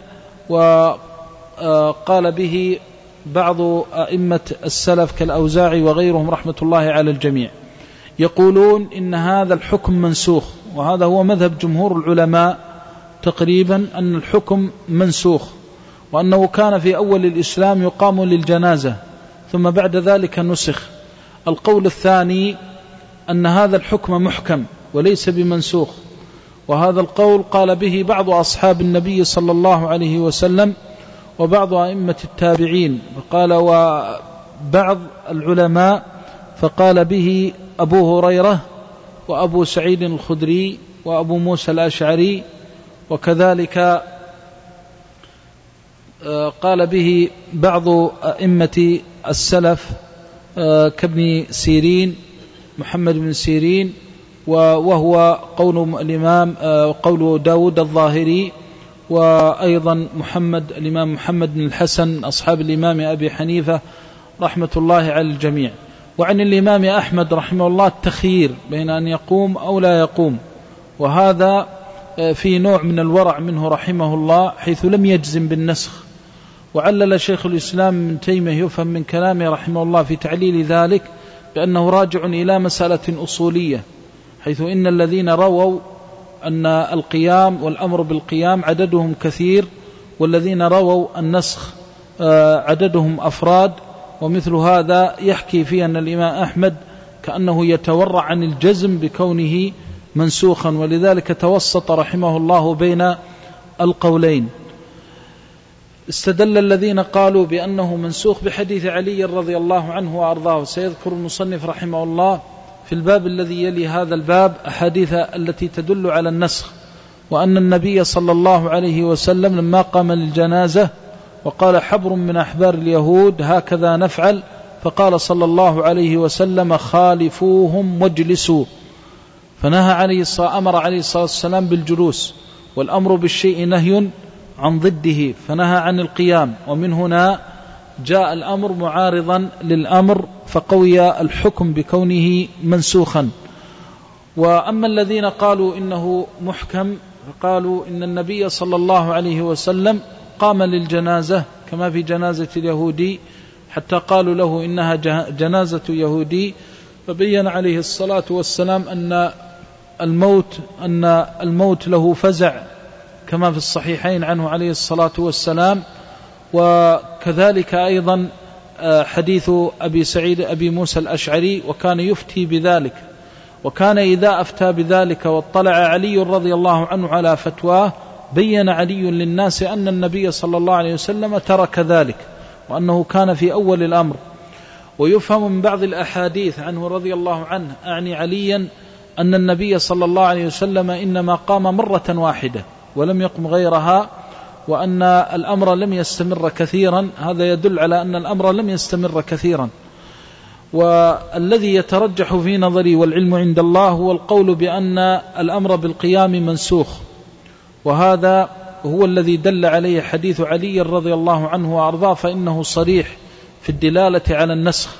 وقال به بعض أئمة السلف كالأوزاعي وغيرهم رحمة الله على الجميع. يقولون إن هذا الحكم منسوخ، وهذا هو مذهب جمهور العلماء تقريبا، أن الحكم منسوخ، وأنه كان في أول الإسلام يقام للجنازة ثم بعد ذلك نسخ. القول الثاني أن هذا الحكم محكم وليس بمنسوخ، وهذا القول قال به بعض أصحاب النبي صلى الله عليه وسلم وبعض أئمة التابعين، فقال وبعض العلماء فقال به أبو هريرة وأبو سعيد الخدري وأبو موسى الأشعري، وكذلك قال به بعض أئمة السلف كابن سيرين محمد بن سيرين، وهو قول الإمام قول داود الظاهري، وأيضا محمد الإمام محمد بن الحسن أصحاب الإمام أبي حنيفة رحمة الله على الجميع. وعن الإمام أحمد رحمه الله التخيير بين أن يقوم أو لا يقوم، وهذا في نوع من الورع منه رحمه الله، حيث لم يجزم بالنسخ. وعلل شيخ الإسلام ابن تيمية يفهم من كلامه رحمه الله في تعليل ذلك بأنه راجع إلى مسألة أصولية، حيث إن الذين رووا أن القيام والأمر بالقيام عددهم كثير، والذين رووا النسخ عددهم أفراد، ومثل هذا يحكي فيه أن الإمام أحمد كأنه يتورع عن الجزم بكونه منسوخا، ولذلك توسط رحمه الله بين القولين. استدل الذين قالوا بأنه منسوخ بحديث علي رضي الله عنه وأرضاه. سيذكر المصنف رحمه الله في الباب الذي يلي هذا الباب أحاديث التي تدل على النسخ، وأن النبي صلى الله عليه وسلم لما قام للجنازة وقال حبر من أحبار اليهود هكذا نفعل، فقال صلى الله عليه وسلم خالفوهم واجلسوا، فنهى عليه الصلاة أمر عليه الصلاة والسلام بالجلوس، والأمر بالشيء نهي عن ضده، فنهى عن القيام. ومن هنا جاء الأمر معارضا للأمر، فقوي الحكم بكونه منسوخا. وأما الذين قالوا إنه محكم فقالوا إن النبي صلى الله عليه وسلم قام للجنازة كما في جنازة اليهودي، حتى قالوا له إنها جنازة يهودي، فبين عليه الصلاة والسلام أن الموت أن الموت له فزع كما في الصحيحين عنه عليه الصلاة والسلام. وكذلك أيضا حديث أبي سعيد أبي موسى الأشعري، وكان يفتي بذلك، وكان إذا أفتى بذلك واطلع علي رضي الله عنه على فتواه بين علي للناس أن النبي صلى الله عليه وسلم ترك ذلك، وأنه كان في أول الأمر. ويفهم من بعض الأحاديث عنه رضي الله عنه أعني عليا أن النبي صلى الله عليه وسلم إنما قام مرة واحدة ولم يقم غيرها، وأن الأمر لم يستمر كثيرا. هذا يدل على أن الأمر لم يستمر كثيرا. والذي يترجح في نظري والعلم عند الله هو القول بأن الأمر بالقيام منسوخ، وهذا هو الذي دل عليه حديث علي رضي الله عنه وأرضاه، فإنه صريح في الدلالة على النسخ،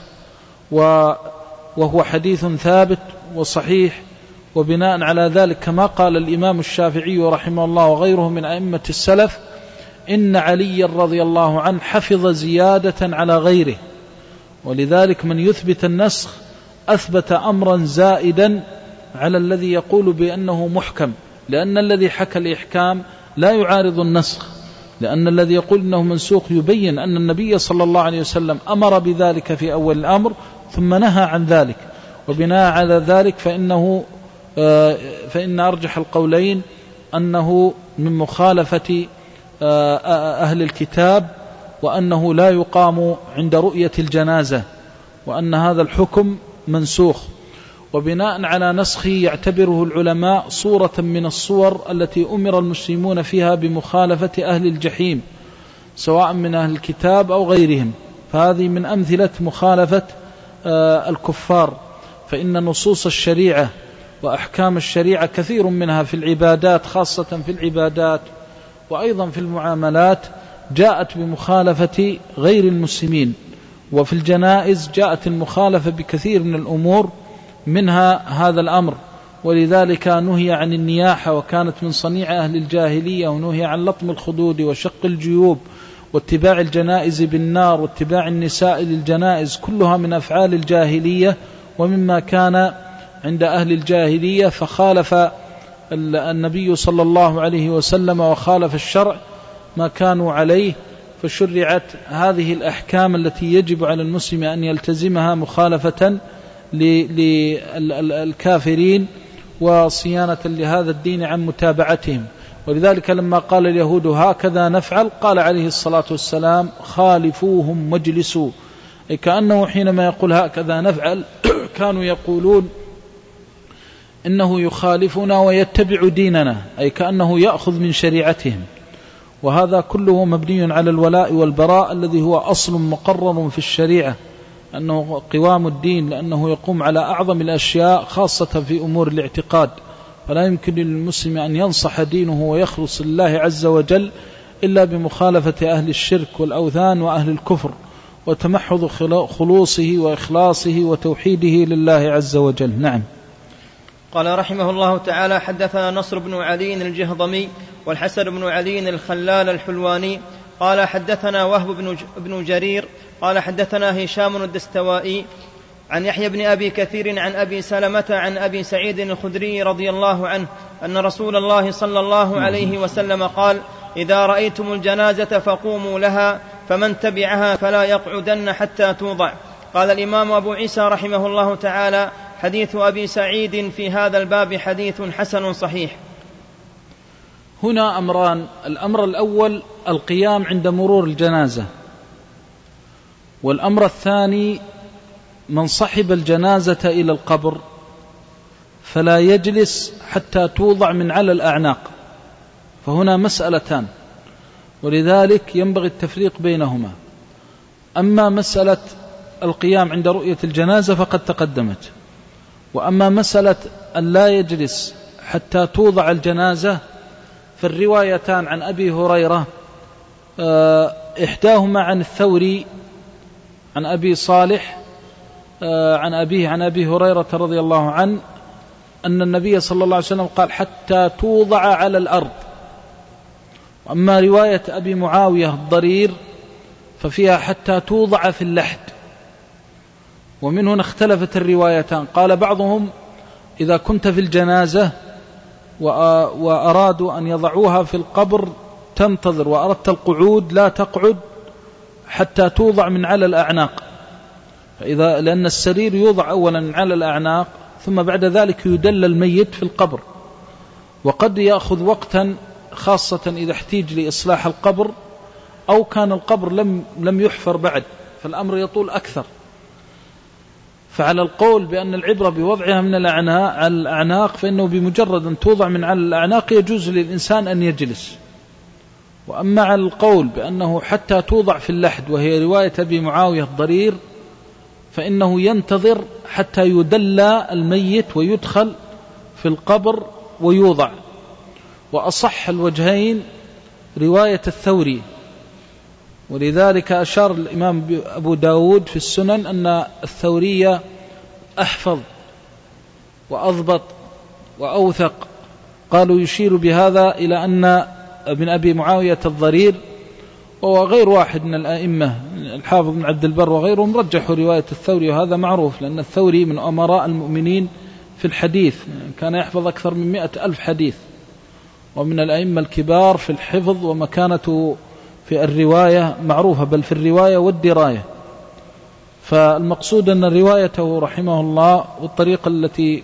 وهو حديث ثابت وصحيح. وبناء على ذلك كما قال الإمام الشافعي رحمه الله وغيره من أئمة السلف إن علي رضي الله عنه حفظ زيادة على غيره، ولذلك من يثبت النسخ أثبت أمرا زائدا على الذي يقول بأنه محكم، لأن الذي حكى الإحكام لا يعارض النسخ، لأن الذي يقول إنه منسوخ يبين أن النبي صلى الله عليه وسلم أمر بذلك في أول الأمر ثم نهى عن ذلك. وبناء على ذلك فإنه فإن أرجح القولين أنه من مخالفة أهل الكتاب، وأنه لا يقام عند رؤية الجنازة، وأن هذا الحكم منسوخ. وبناء على نسخه يعتبره العلماء صورة من الصور التي أمر المسلمون فيها بمخالفة أهل الجحيم سواء من أهل الكتاب أو غيرهم، فهذه من أمثلة مخالفة الكفار. فإن نصوص الشريعة وأحكام الشريعة كثير منها في العبادات، خاصة في العبادات وأيضا في المعاملات، جاءت بمخالفة غير المسلمين. وفي الجنائز جاءت المخالفة بكثير من الأمور، منها هذا الأمر. ولذلك نهي عن النياحة وكانت من صنيع أهل الجاهلية، ونهي عن لطم الخدود وشق الجيوب واتباع الجنائز بالنار واتباع النساء للجنائز، كلها من أفعال الجاهلية ومما كان عند أهل الجاهلية، فخالف النبي صلى الله عليه وسلم وخالف الشرع ما كانوا عليه، فشرعت هذه الأحكام التي يجب على المسلم أن يلتزمها مخالفة للكافرين وصيانة لهذا الدين عن متابعتهم. ولذلك لما قال اليهود هكذا نفعل، قال عليه الصلاة والسلام خالفوهم واجلسوا، أي كأنه حينما يقول هكذا نفعل كانوا يقولون إنه يخالفنا ويتبع ديننا، أي كأنه يأخذ من شريعتهم. وهذا كله مبني على الولاء والبراء الذي هو أصل مقرر في الشريعة، أنه قوام الدين، لأنه يقوم على أعظم الأشياء خاصة في أمور الاعتقاد، فلا يمكن للمسلم أن ينصح دينه ويخلص لله عز وجل إلا بمخالفة أهل الشرك والأوثان وأهل الكفر، وتمحض خلوصه وإخلاصه وتوحيده لله عز وجل. نعم. قال رحمه الله تعالى: حدثنا نصر بن علي الجهضمي والحسن بن علي الخلال الحلواني قال حدثنا وهب بن جرير قال حدثنا هشام الدستوائي عن يحيى بن أبي كثير عن أبي سلمة عن أبي سعيد الخدري رضي الله عنه أن رسول الله صلى الله عليه وسلم قال: إذا رأيتم الجنازة فقوموا لها، فمن تبعها فلا يقعدن حتى توضع. قال الإمام أبو عيسى رحمه الله تعالى: حديث أبي سعيد في هذا الباب حديث حسن صحيح. هنا أمران: الأمر الأول القيام عند مرور الجنازة، والأمر الثاني من صحب الجنازة إلى القبر فلا يجلس حتى توضع من على الأعناق، فهنا مسألتان، ولذلك ينبغي التفريق بينهما. أما مسألة القيام عند رؤية الجنازة فقد تقدمت، وأما مسألة أن لا يجلس حتى توضع الجنازة فالروايتان عن أبي هريرة إحداهما عن الثوري عن أبي صالح عن أبيه عن أبي هريرة رضي الله عنه أن النبي صلى الله عليه وسلم قال: حتى توضع على الأرض. وأما رواية أبي معاوية الضرير ففيها حتى توضع في اللحد، ومن هنا اختلفت الروايتان. قال بعضهم: إذا كنت في الجنازة وأرادوا أن يضعوها في القبر تنتظر، وأردت القعود لا تقعد حتى توضع من على الأعناق، فإذا لأن السرير يوضع أولا من على الأعناق ثم بعد ذلك يدل الميت في القبر، وقد يأخذ وقتا خاصة إذا احتيج لإصلاح القبر أو كان القبر لم لم يحفر بعد، فالأمر يطول أكثر. فعلى القول بأن العبرة بوضعها من الأعناق فإنه بمجرد أن توضع من على الأعناق يجوز للإنسان أن يجلس. وأما على القول بأنه حتى توضع في اللحد، وهي رواية أبي معاوية الضرير، فإنه ينتظر حتى يدلى الميت ويدخل في القبر ويوضع. وأصح الوجهين رواية الثوري، ولذلك أشار الإمام أبو داود في السنن أن الثورية أحفظ وأضبط وأوثق. قالوا يشير بهذا إلى أن ابن أبي معاوية الضرير وهو غير واحد من الأئمة، الحافظ بن عبد البر وغيرهم، رجحوا رواية الثوري، وهذا معروف لأن الثوري من أمراء المؤمنين في الحديث، كان يحفظ أكثر من مئة ألف حديث، ومن الأئمة الكبار في الحفظ، ومكانته في الرواية معروفة، بل في الرواية والدراية. فالمقصود أن روايته رحمه الله والطريقة التي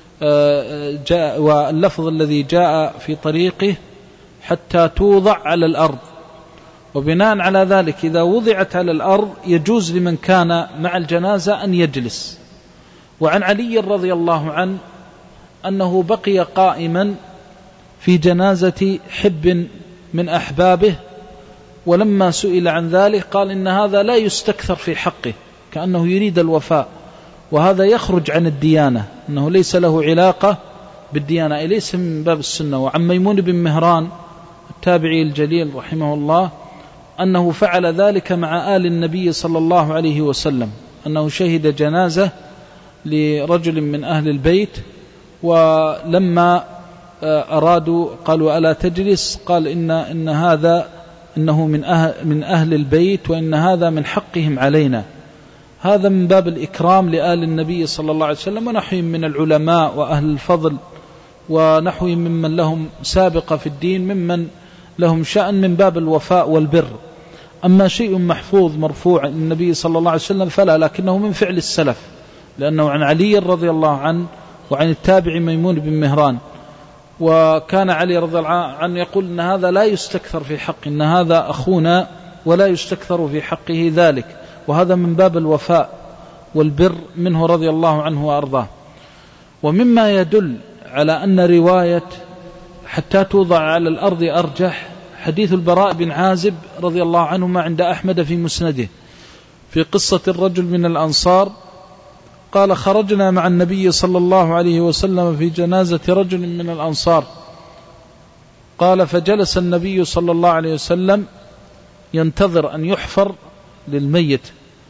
جاء واللفظ الذي جاء في طريقه حتى توضع على الأرض، وبناء على ذلك إذا وضعت على الأرض يجوز لمن كان مع الجنازة أن يجلس. وعن علي رضي الله عنه أنه بقي قائما في جنازة حب من أحبابه، ولما سئل عن ذلك قال إن هذا لا يستكثر في حقه، كأنه يريد الوفاء، وهذا يخرج عن الديانة، أنه ليس له علاقة بالديانة، ليس من باب السنة. وعن ميمون بن مهران التابعي الجليل رحمه الله أنه فعل ذلك مع آل النبي صلى الله عليه وسلم، أنه شهد جنازة لرجل من أهل البيت، ولما أرادوا قالوا ألا تجلس؟ قال إن, إن هذا إنه من أهل, من أهل البيت وإن هذا من حقهم علينا. هذا من باب الإكرام لآل النبي صلى الله عليه وسلم، ونحوهم من العلماء وأهل الفضل ونحوهم ممن لهم سابقة في الدين ممن لهم شأن، من باب الوفاء والبر. أما شيء محفوظ مرفوع النبي صلى الله عليه وسلم فلا، لكنه من فعل السلف، لأنه عن علي رضي الله عنه وعن التابع ميمون بن مهران، وكان علي رضي الله عنه يقول إن هذا لا يستكثر في حق، إن هذا أخونا ولا يستكثر في حقه ذلك، وهذا من باب الوفاء والبر منه رضي الله عنه وأرضاه. ومما يدل على أن رواية حتى توضع على الأرض أرجح حديث البراء بن عازب رضي الله عنه ما عند أحمد في مسنده في قصة الرجل من الأنصار قال: خرجنا مع النبي صلى الله عليه وسلم في جنازة رجل من الأنصار. قال: فجلس النبي صلى الله عليه وسلم ينتظر أن يحفر للميت،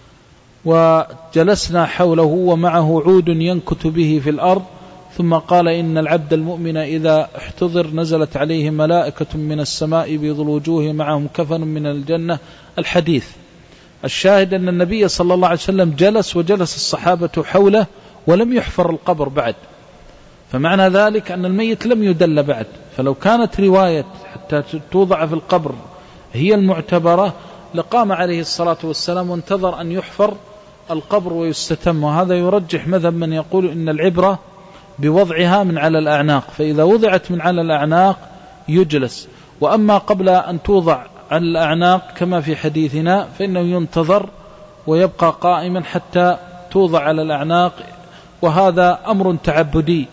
وجلسنا حوله ومعه عود ينكت به في الأرض، ثم قال: إن العبد المؤمن إذا احتضر نزلت عليه ملائكة من السماء بيض الوجوه معهم كفن من الجنة. الحديث الشاهد أن النبي صلى الله عليه وسلم جلس وجلس الصحابة حوله ولم يحفر القبر بعد، فمعنى ذلك أن الميت لم يدل بعد. فلو كانت رواية حتى توضع في القبر هي المعتبرة لقام عليه الصلاة والسلام وانتظر أن يحفر القبر ويستتم. وهذا يرجح مذهب من يقول إن العبرة بوضعها من على الأعناق، فإذا وضعت من على الأعناق يجلس، وأما قبل أن توضع على الأعناق كما في حديثنا فإنه ينتظر ويبقى قائما حتى توضع على الأعناق، وهذا أمر تعبدي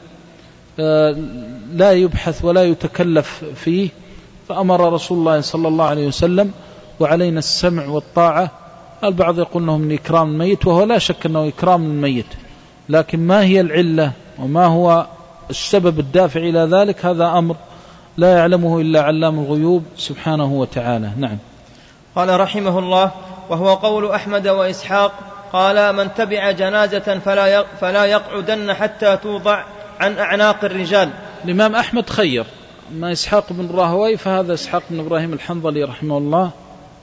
لا يبحث ولا يتكلف فيه، فأمر رسول الله صلى الله عليه وسلم وعلينا السمع والطاعة. البعض يقول أنه من إكرام الميت، وهو لا شك أنه إكرام الميت، لكن ما هي العلة وما هو السبب الدافع إلى ذلك هذا أمر لا يعلمه إلا علام الغيوب سبحانه وتعالى. نعم. قال رحمه الله: وهو قول أحمد وإسحاق قال: من تبع جنازة فلا فلا يقعدن حتى توضع عن أعناق الرجال. الإمام أحمد خير، ما إسحاق بن راهوي فهذا إسحاق بن إبراهيم الحنظلي رحمه الله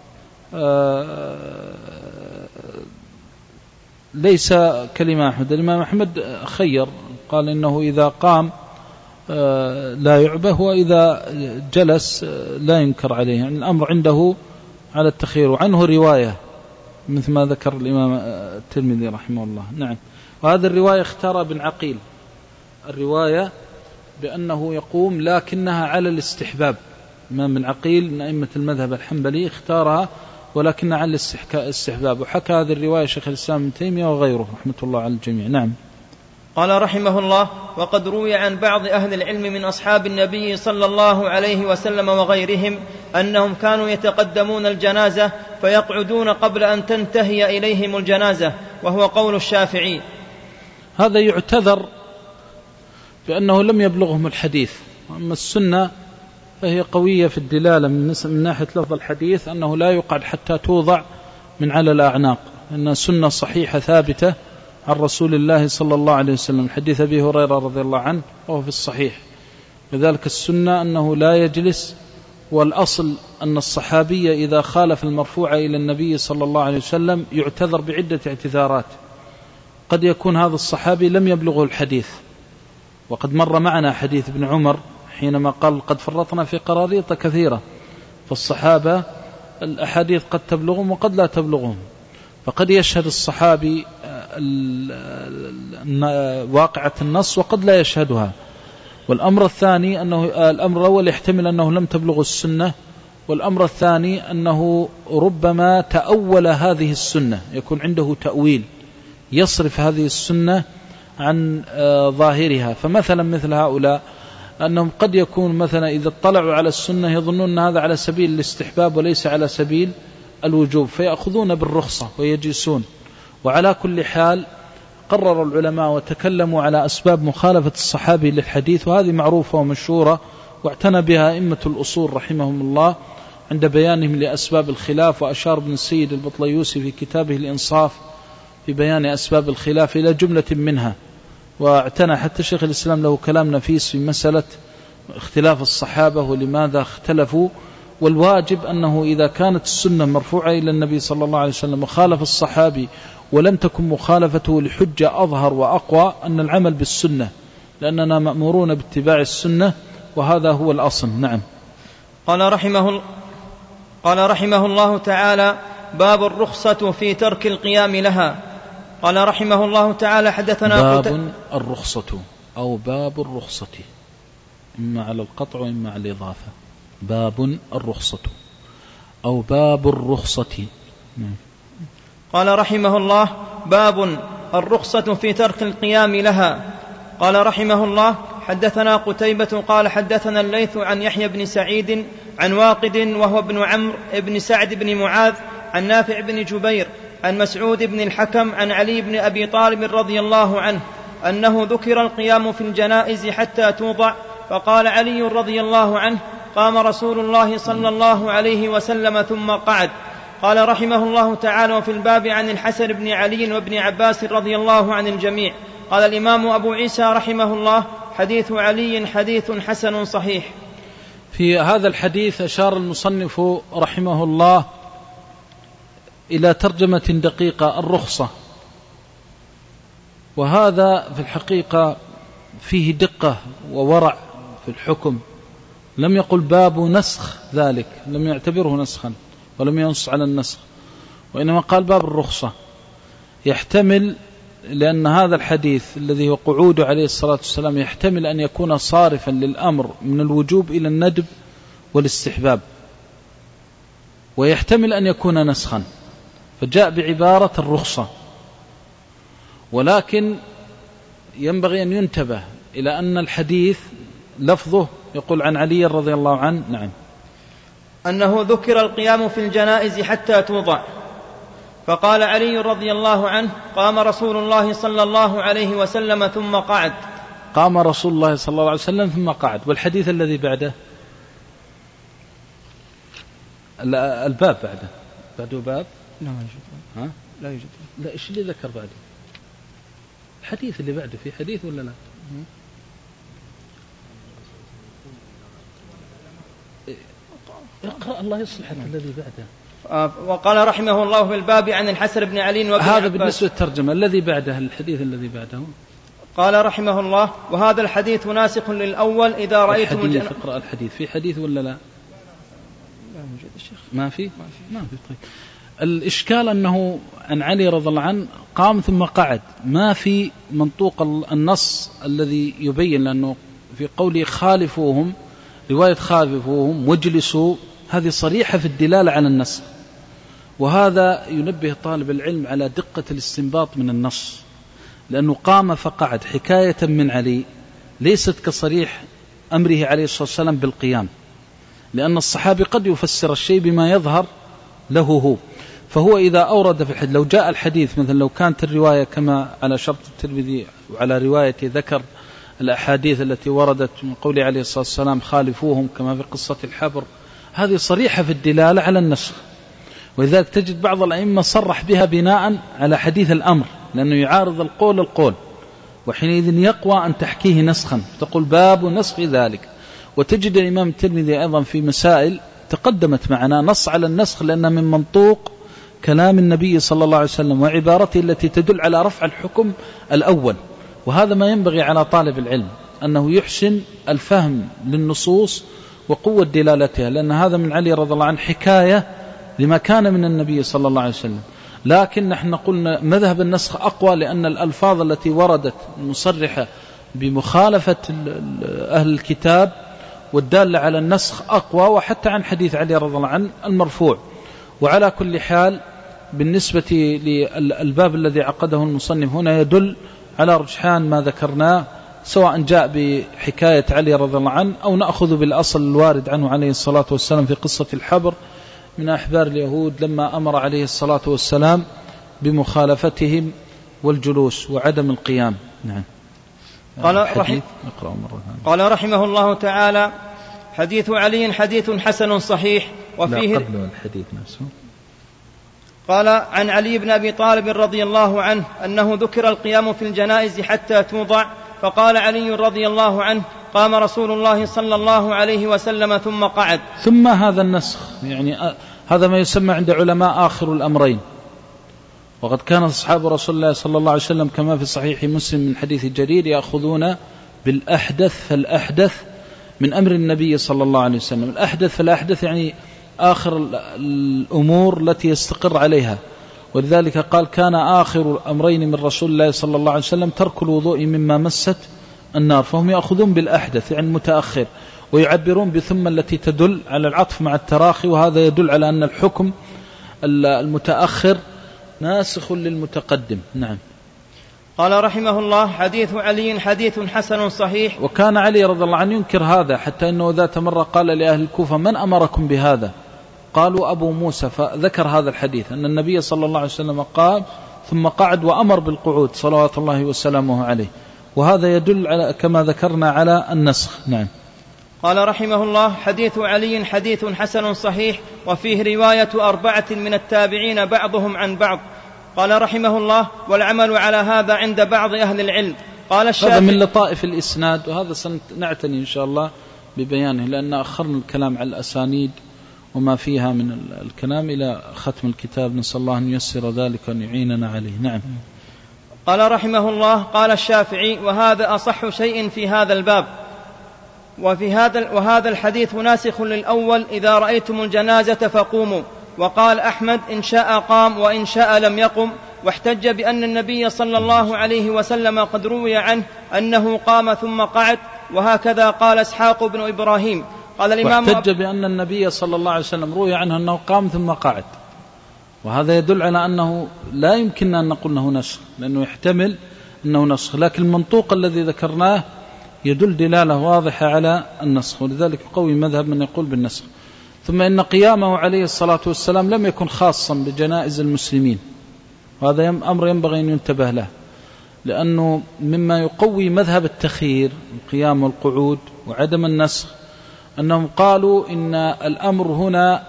ليس كلمة أحمد. الإمام أحمد خير، قال إنه إذا قام لا يعبه وإذا جلس لا ينكر عليه، يعني الأمر عنده على التخيير. وعنه رواية مثل ما ذكر الإمام الترمذي رحمه الله. نعم. وهذا الرواية اختار ابن عقيل الرواية بأنه يقوم لكنها على الاستحباب. الإمام ابن عقيل من أئمة المذهب الحنبلي اختارها ولكن على الاستحباب، وحكى هذه الرواية شيخ الإسلام ابن تيمية وغيره رحمة الله على الجميع. نعم. قال رحمه الله: وقد روي عن بعض أهل العلم من أصحاب النبي صلى الله عليه وسلم وغيرهم أنهم كانوا يتقدمون الجنازة فيقعدون قبل أن تنتهي إليهم الجنازة، وهو قول الشافعي. هذا يعتذر بأنه لم يبلغهم الحديث، أما السنة فهي قوية في الدلالة من ناحية لفظ الحديث أنه لا يقعد حتى توضع من على الأعناق، أنها سنة صحيحة ثابتة عن رسول الله صلى الله عليه وسلم. حديث أبي هريرة رضي الله عنه وهو في الصحيح. لذلك السنة أنه لا يجلس، والأصل أن الصحابي إذا خالف المرفوع إلى النبي صلى الله عليه وسلم يعتذر بعدة اعتذارات. قد يكون هذا الصحابي لم يبلغه الحديث، وقد مر معنا حديث ابن عمر حينما قال: قد فرطنا في قراريط كثيرة. فالصحابة الأحاديث قد تبلغهم وقد لا تبلغهم، فقد يشهد الصحابي واقعة النص وقد لا يشهدها. والأمر الثاني أنه الأمر الأول يحتمل أنه لم تبلغ السنة، والأمر الثاني أنه ربما تأول هذه السنة، يكون عنده تأويل يصرف هذه السنة عن ظاهرها. فمثلا مثل هؤلاء أنهم قد يكون مثلا إذا اطلعوا على السنة يظنون أن هذا على سبيل الاستحباب وليس على سبيل الوجوب، فيأخذون بالرخصة ويجلسون. وعلى كل حال قرر العلماء وتكلموا على أسباب مخالفة الصحابي للحديث، وهذه معروفة ومشهورة واعتنى بها أئمة الأصول رحمهم الله عند بيانهم لأسباب الخلاف. وأشار ابن السيد البطليوسي في كتابه الإنصاف في بيان أسباب الخلاف إلى جملة منها، واعتنى حتى شيخ الإسلام له كلام نفيس في مسألة اختلاف الصحابة ولماذا اختلفوا. والواجب أنه إذا كانت السنة مرفوعة إلى النبي صلى الله عليه وسلم وخالف الصحابي ولم تكن مخالفته لحجة أظهر وأقوى أن العمل بالسنة، لأننا مأمورون باتباع السنة وهذا هو الأصل. نعم. قال رحمه, قال رحمه الله تعالى: باب الرخصة في ترك القيام لها. قال رحمه الله تعالى: حدثنا باب الرخصة أو باب الرخصة، إما على القطع وإما على الإضافة. باب الرخصة أو باب الرخصة. قال رحمه الله: باب الرخصة في ترك القيام لها. قال رحمه الله: حدثنا قتيبة قال حدثنا الليث عن يحيى بن سعيد عن واقد وهو ابن عمرو بن سعد بن معاذ عن نافع بن جبير عن مسعود بن الحكم عن علي بن أبي طالب رضي الله عنه أنه ذكر القيام في الجنائز حتى توضع، فقال علي رضي الله عنه: قام رسول الله صلى الله عليه وسلم ثم قعد. قال رحمه الله تعالى: وفي الباب عن الحسن بن علي وابن عباس رضي الله عن الجميع. قال الإمام أبو عيسى رحمه الله: حديث علي حديث حسن صحيح. في هذا الحديث أشار المصنف رحمه الله إلى ترجمة دقيقة: الرخصة. وهذا في الحقيقة فيه دقة وورع في الحكم. لم يقل باب نسخ ذلك، لم يعتبره نسخا ولم ينص على النسخ، وإنما قال باب الرخصة. يحتمل، لأن هذا الحديث الذي هو قعود عليه الصلاة والسلام يحتمل أن يكون صارفا للأمر من الوجوب إلى الندب والاستحباب، ويحتمل أن يكون نسخا، فجاء بعبارة الرخصة. ولكن ينبغي أن ينتبه إلى أن الحديث لفظه يقول عن علي رضي الله عنه نعم أنه ذكر القيام في الجنائز حتى توضع، فقال علي رضي الله عنه: قام رسول الله صلى الله عليه وسلم ثم قعد. قام رسول الله صلى الله عليه وسلم ثم قعد. والحديث الذي بعده الباب بعده بعده باب لا يوجد. ها؟ لا يوجد. لا، إيش اللي ذكر بعده؟ الحديث اللي بعده في حديث ولا لا؟ اقرأ الله يصلح الذي بعده. وقال رحمه الله في الباب عن الحسن بن علي وابن هذا بالنسبة للترجمة. الذي بعده الحديث الذي بعده قال رحمه الله: وهذا الحديث ناسخ للأول إذا رأيتم الحديث. اقرأ الحديث في حديث ولا لا؟ لا يوجد الشيخ. ما في ما في طيب. الإشكال أنه عن علي رضي الله عنه قام ثم قعد، ما في منطوق النص الذي يبين، لأنه في قوله خالفوهم، رواية خالفوهم واجلسوا، هذه صريحة في الدلالة على النص، وهذا ينبه طالب العلم على دقة الاستنباط من النص، لأنه قام فقعد حكاية من علي ليست كصريح أمره عليه الصلاة والسلام بالقيام، لأن الصحابي قد يفسر الشيء بما يظهر له هو. فهو إذا أورد في الحديث، لو جاء الحديث مثلا لو كانت الرواية كما على شرط الترمذي وعلى رواية ذكر الأحاديث التي وردت من قول عليه الصلاة والسلام خالفوهم كما في قصة الحبر، هذه صريحة في الدلالة على النسخ، ولذلك تجد بعض الأئمة صرح بها بناء على حديث الأمر، لأنه يعارض القول القول، وحينئذ يقوى أن تحكيه نسخا، تقول باب نسخ ذلك. وتجد الإمام الترمذي أيضا في مسائل تقدمت معنا نص على النسخ، لأن من منطوق كلام النبي صلى الله عليه وسلم وعبارته التي تدل على رفع الحكم الأول. وهذا ما ينبغي على طالب العلم، أنه يحسن الفهم للنصوص وقوة دلالتها، لأن هذا من علي رضي الله عنه حكاية لما كان من النبي صلى الله عليه وسلم. لكن نحن قلنا مذهب النسخ أقوى، لأن الألفاظ التي وردت مصرحة بمخالفة أهل الكتاب والدالة على النسخ أقوى، وحتى عن حديث علي رضي الله عنه المرفوع. وعلى كل حال بالنسبة للباب الذي عقده المصنف هنا يدل على رجحان ما ذكرناه، سواء جاء بحكاية علي رضي الله عنه أو نأخذ بالأصل الوارد عنه عليه الصلاة والسلام في قصة الحبر من أحبار اليهود لما أمر عليه الصلاة والسلام بمخالفتهم والجلوس وعدم القيام. نعم. قال, رحم قال رحمه الله تعالى: حديث علي حديث حسن صحيح. وفيه لا قبل الحديث نفسه. قال عن علي بن أبي طالب رضي الله عنه أنه ذكر القيام في الجنائز حتى توضع، فقال علي رضي الله عنه: قام رسول الله صلى الله عليه وسلم ثم قعد. ثم هذا النسخ، يعني هذا ما يسمى عند علماء آخر الأمرين. وقد كان أصحاب رسول الله صلى الله عليه وسلم كما في صحيح مسلم من حديث جرير يأخذون بالأحدث فالأحدث من أمر النبي صلى الله عليه وسلم. الأحدث فالأحدث يعني آخر الأمور التي يستقر عليها، ولذلك قال: كان آخر الأمرين من رسول الله صلى الله عليه وسلم ترك الوضوء مما مست النار. فهم يأخذون بالأحدث يعني المتأخر، ويعبرون بثم التي تدل على العطف مع التراخي، وهذا يدل على أن الحكم المتأخر ناسخ للمتقدم. نعم. قال رحمه الله: حديث علي حديث حسن صحيح. وكان علي رضي الله عنه ينكر هذا، حتى أنه ذات مرة قال لأهل الكوفة: من أمركم بهذا؟ قالوا: أبو موسى. فذكر هذا الحديث أن النبي صلى الله عليه وسلم قام ثم قعد وأمر بالقعود صلوات الله وسلامه عليه، وهذا يدل على كما ذكرنا على النسخ. نعم. قال رحمه الله: حديث علي حديث حسن صحيح، وفيه رواية أربعة من التابعين بعضهم عن بعض. قال رحمه الله: والعمل على هذا عند بعض أهل العلم. قال الشافعي: هذا من لطائف الإسناد، وهذا سنعتني إن شاء الله ببيانه، لأن أخرنا الكلام على الأسانيد وما فيها من الكلام إلى ختم الكتاب، نسأل الله أن ييسر ذلك وأن يعيننا عليه. نعم. قال رحمه الله: قال الشافعي: وهذا أصح شيء في هذا الباب، وفي هذا وهذا الحديث ناسخ للأول: إذا رأيتم الجنازة فقوموا. وقال أحمد: إن شاء قام وإن شاء لم يقم. واحتج بأن النبي صلى الله عليه وسلم قد روي عنه أنه قام ثم قعد، وهكذا قال إسحاق بن إبراهيم. قال الإمام واحتج بأن النبي صلى الله عليه وسلم روي عنه أنه قام ثم قعد، وهذا يدل على أنه لا يمكن أن نقول أنه نسخ، لأنه يحتمل أنه نسخ، لكن المنطوق الذي ذكرناه يدل دلالة واضحة على النسخ، ولذلك قوي مذهب من يقول بالنسخ. ثم إن قيامه عليه الصلاة والسلام لم يكن خاصا بجنائز المسلمين، وهذا أمر ينبغي أن ينتبه له، لأنه مما يقوي مذهب التخيير القيام والقعود وعدم النسخ أنهم قالوا إن الأمر هنا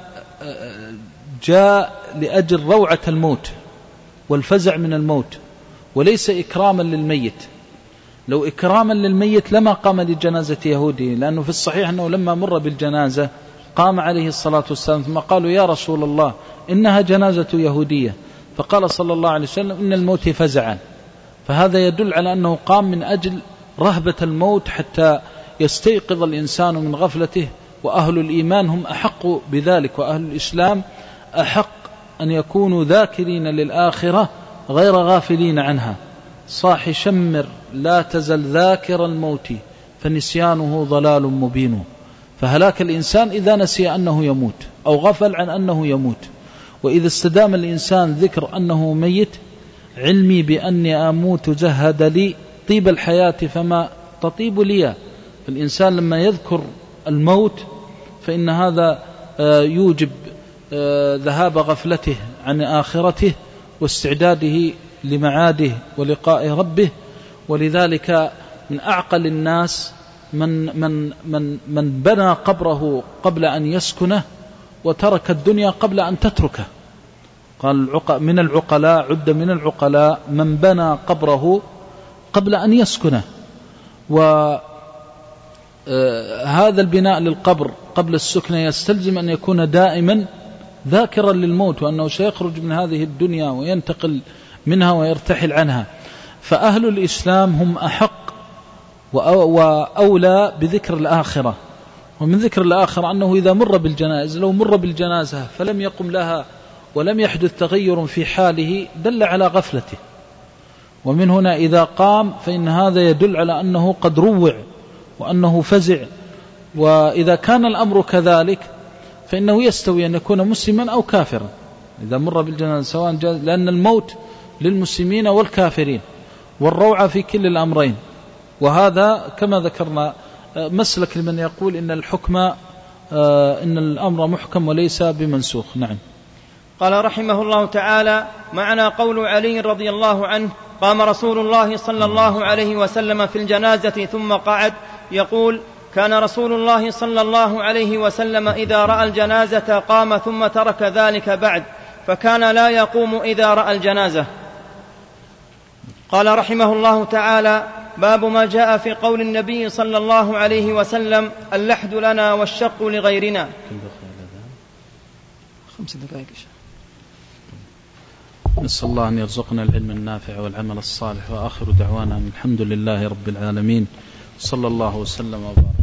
جاء لأجل روعة الموت والفزع من الموت، وليس إكراما للميت. لو إكراما للميت لما قام لجنازة يهودي، لأنه في الصحيح أنه لما مر بالجنازة قام عليه الصلاة والسلام ثم قالوا: يا رسول الله إنها جنازة يهودية، فقال صلى الله عليه وسلم: إن الموت فزعا. فهذا يدل على أنه قام من أجل رهبة الموت حتى يستيقظ الإنسان من غفلته، وأهل الإيمان هم أحق بذلك، وأهل الإسلام أحق أن يكونوا ذاكرين للآخرة غير غافلين عنها. صاح شمر لا تزل ذاكر الموت فنسيانه ضلال مبين. فهلاك الإنسان إذا نسي أنه يموت أو غفل عن أنه يموت. وإذا استدام الإنسان ذكر أنه ميت: علمي بأني أموت زهد لي طيب الحياة فما تطيب لي. الإنسان لما يذكر الموت فإن هذا يوجب ذهاب غفلته عن آخرته واستعداده لمعاده ولقاء ربه. ولذلك من أعقل الناس من, من, من, من بنى قبره قبل أن يسكنه وترك الدنيا قبل أن تتركه. قال من العقلاء عد من العقلاء من بنى قبره قبل أن يسكنه. وهذا البناء للقبر قبل السكنة يستلزم أن يكون دائما ذاكرا للموت، وأنه سيخرج من هذه الدنيا وينتقل منها ويرتحل عنها. فأهل الإسلام هم أحق وأولى بذكر الآخرة. ومن ذكر الآخرة أنه إذا مر بالجنائز، لو مر بالجنازة فلم يقم لها ولم يحدث تغير في حاله دل على غفلته. ومن هنا إذا قام فإن هذا يدل على أنه قد روع وأنه فزع. وإذا كان الأمر كذلك فإنه يستوي أن يكون مسلما أو كافرا إذا مر بالجنازة سواء جاز، لأن الموت للمسلمين والكافرين، والروعة في كل الأمرين. وهذا كما ذكرنا مسلك لمن يقول إن الحكم إن الأمر محكم وليس بمنسوخ. نعم. قال رحمه الله تعالى: معنى قول علي رضي الله عنه: قام رسول الله صلى الله عليه وسلم في الجنازة ثم قعد، يقول: كان رسول الله صلى الله عليه وسلم إذا رأى الجنازة قام ثم ترك ذلك بعد، فكان لا يقوم إذا رأى الجنازة. قال رحمه الله تعالى: باب ما جاء في قول النبي صلى الله عليه وسلم: اللحد لنا والشق لغيرنا. خمس دقائق. نسأل الله أن يرزقنا العلم النافع والعمل الصالح، وآخر دعوانا الحمد لله رب العالمين، صلى الله وسلم وبارك.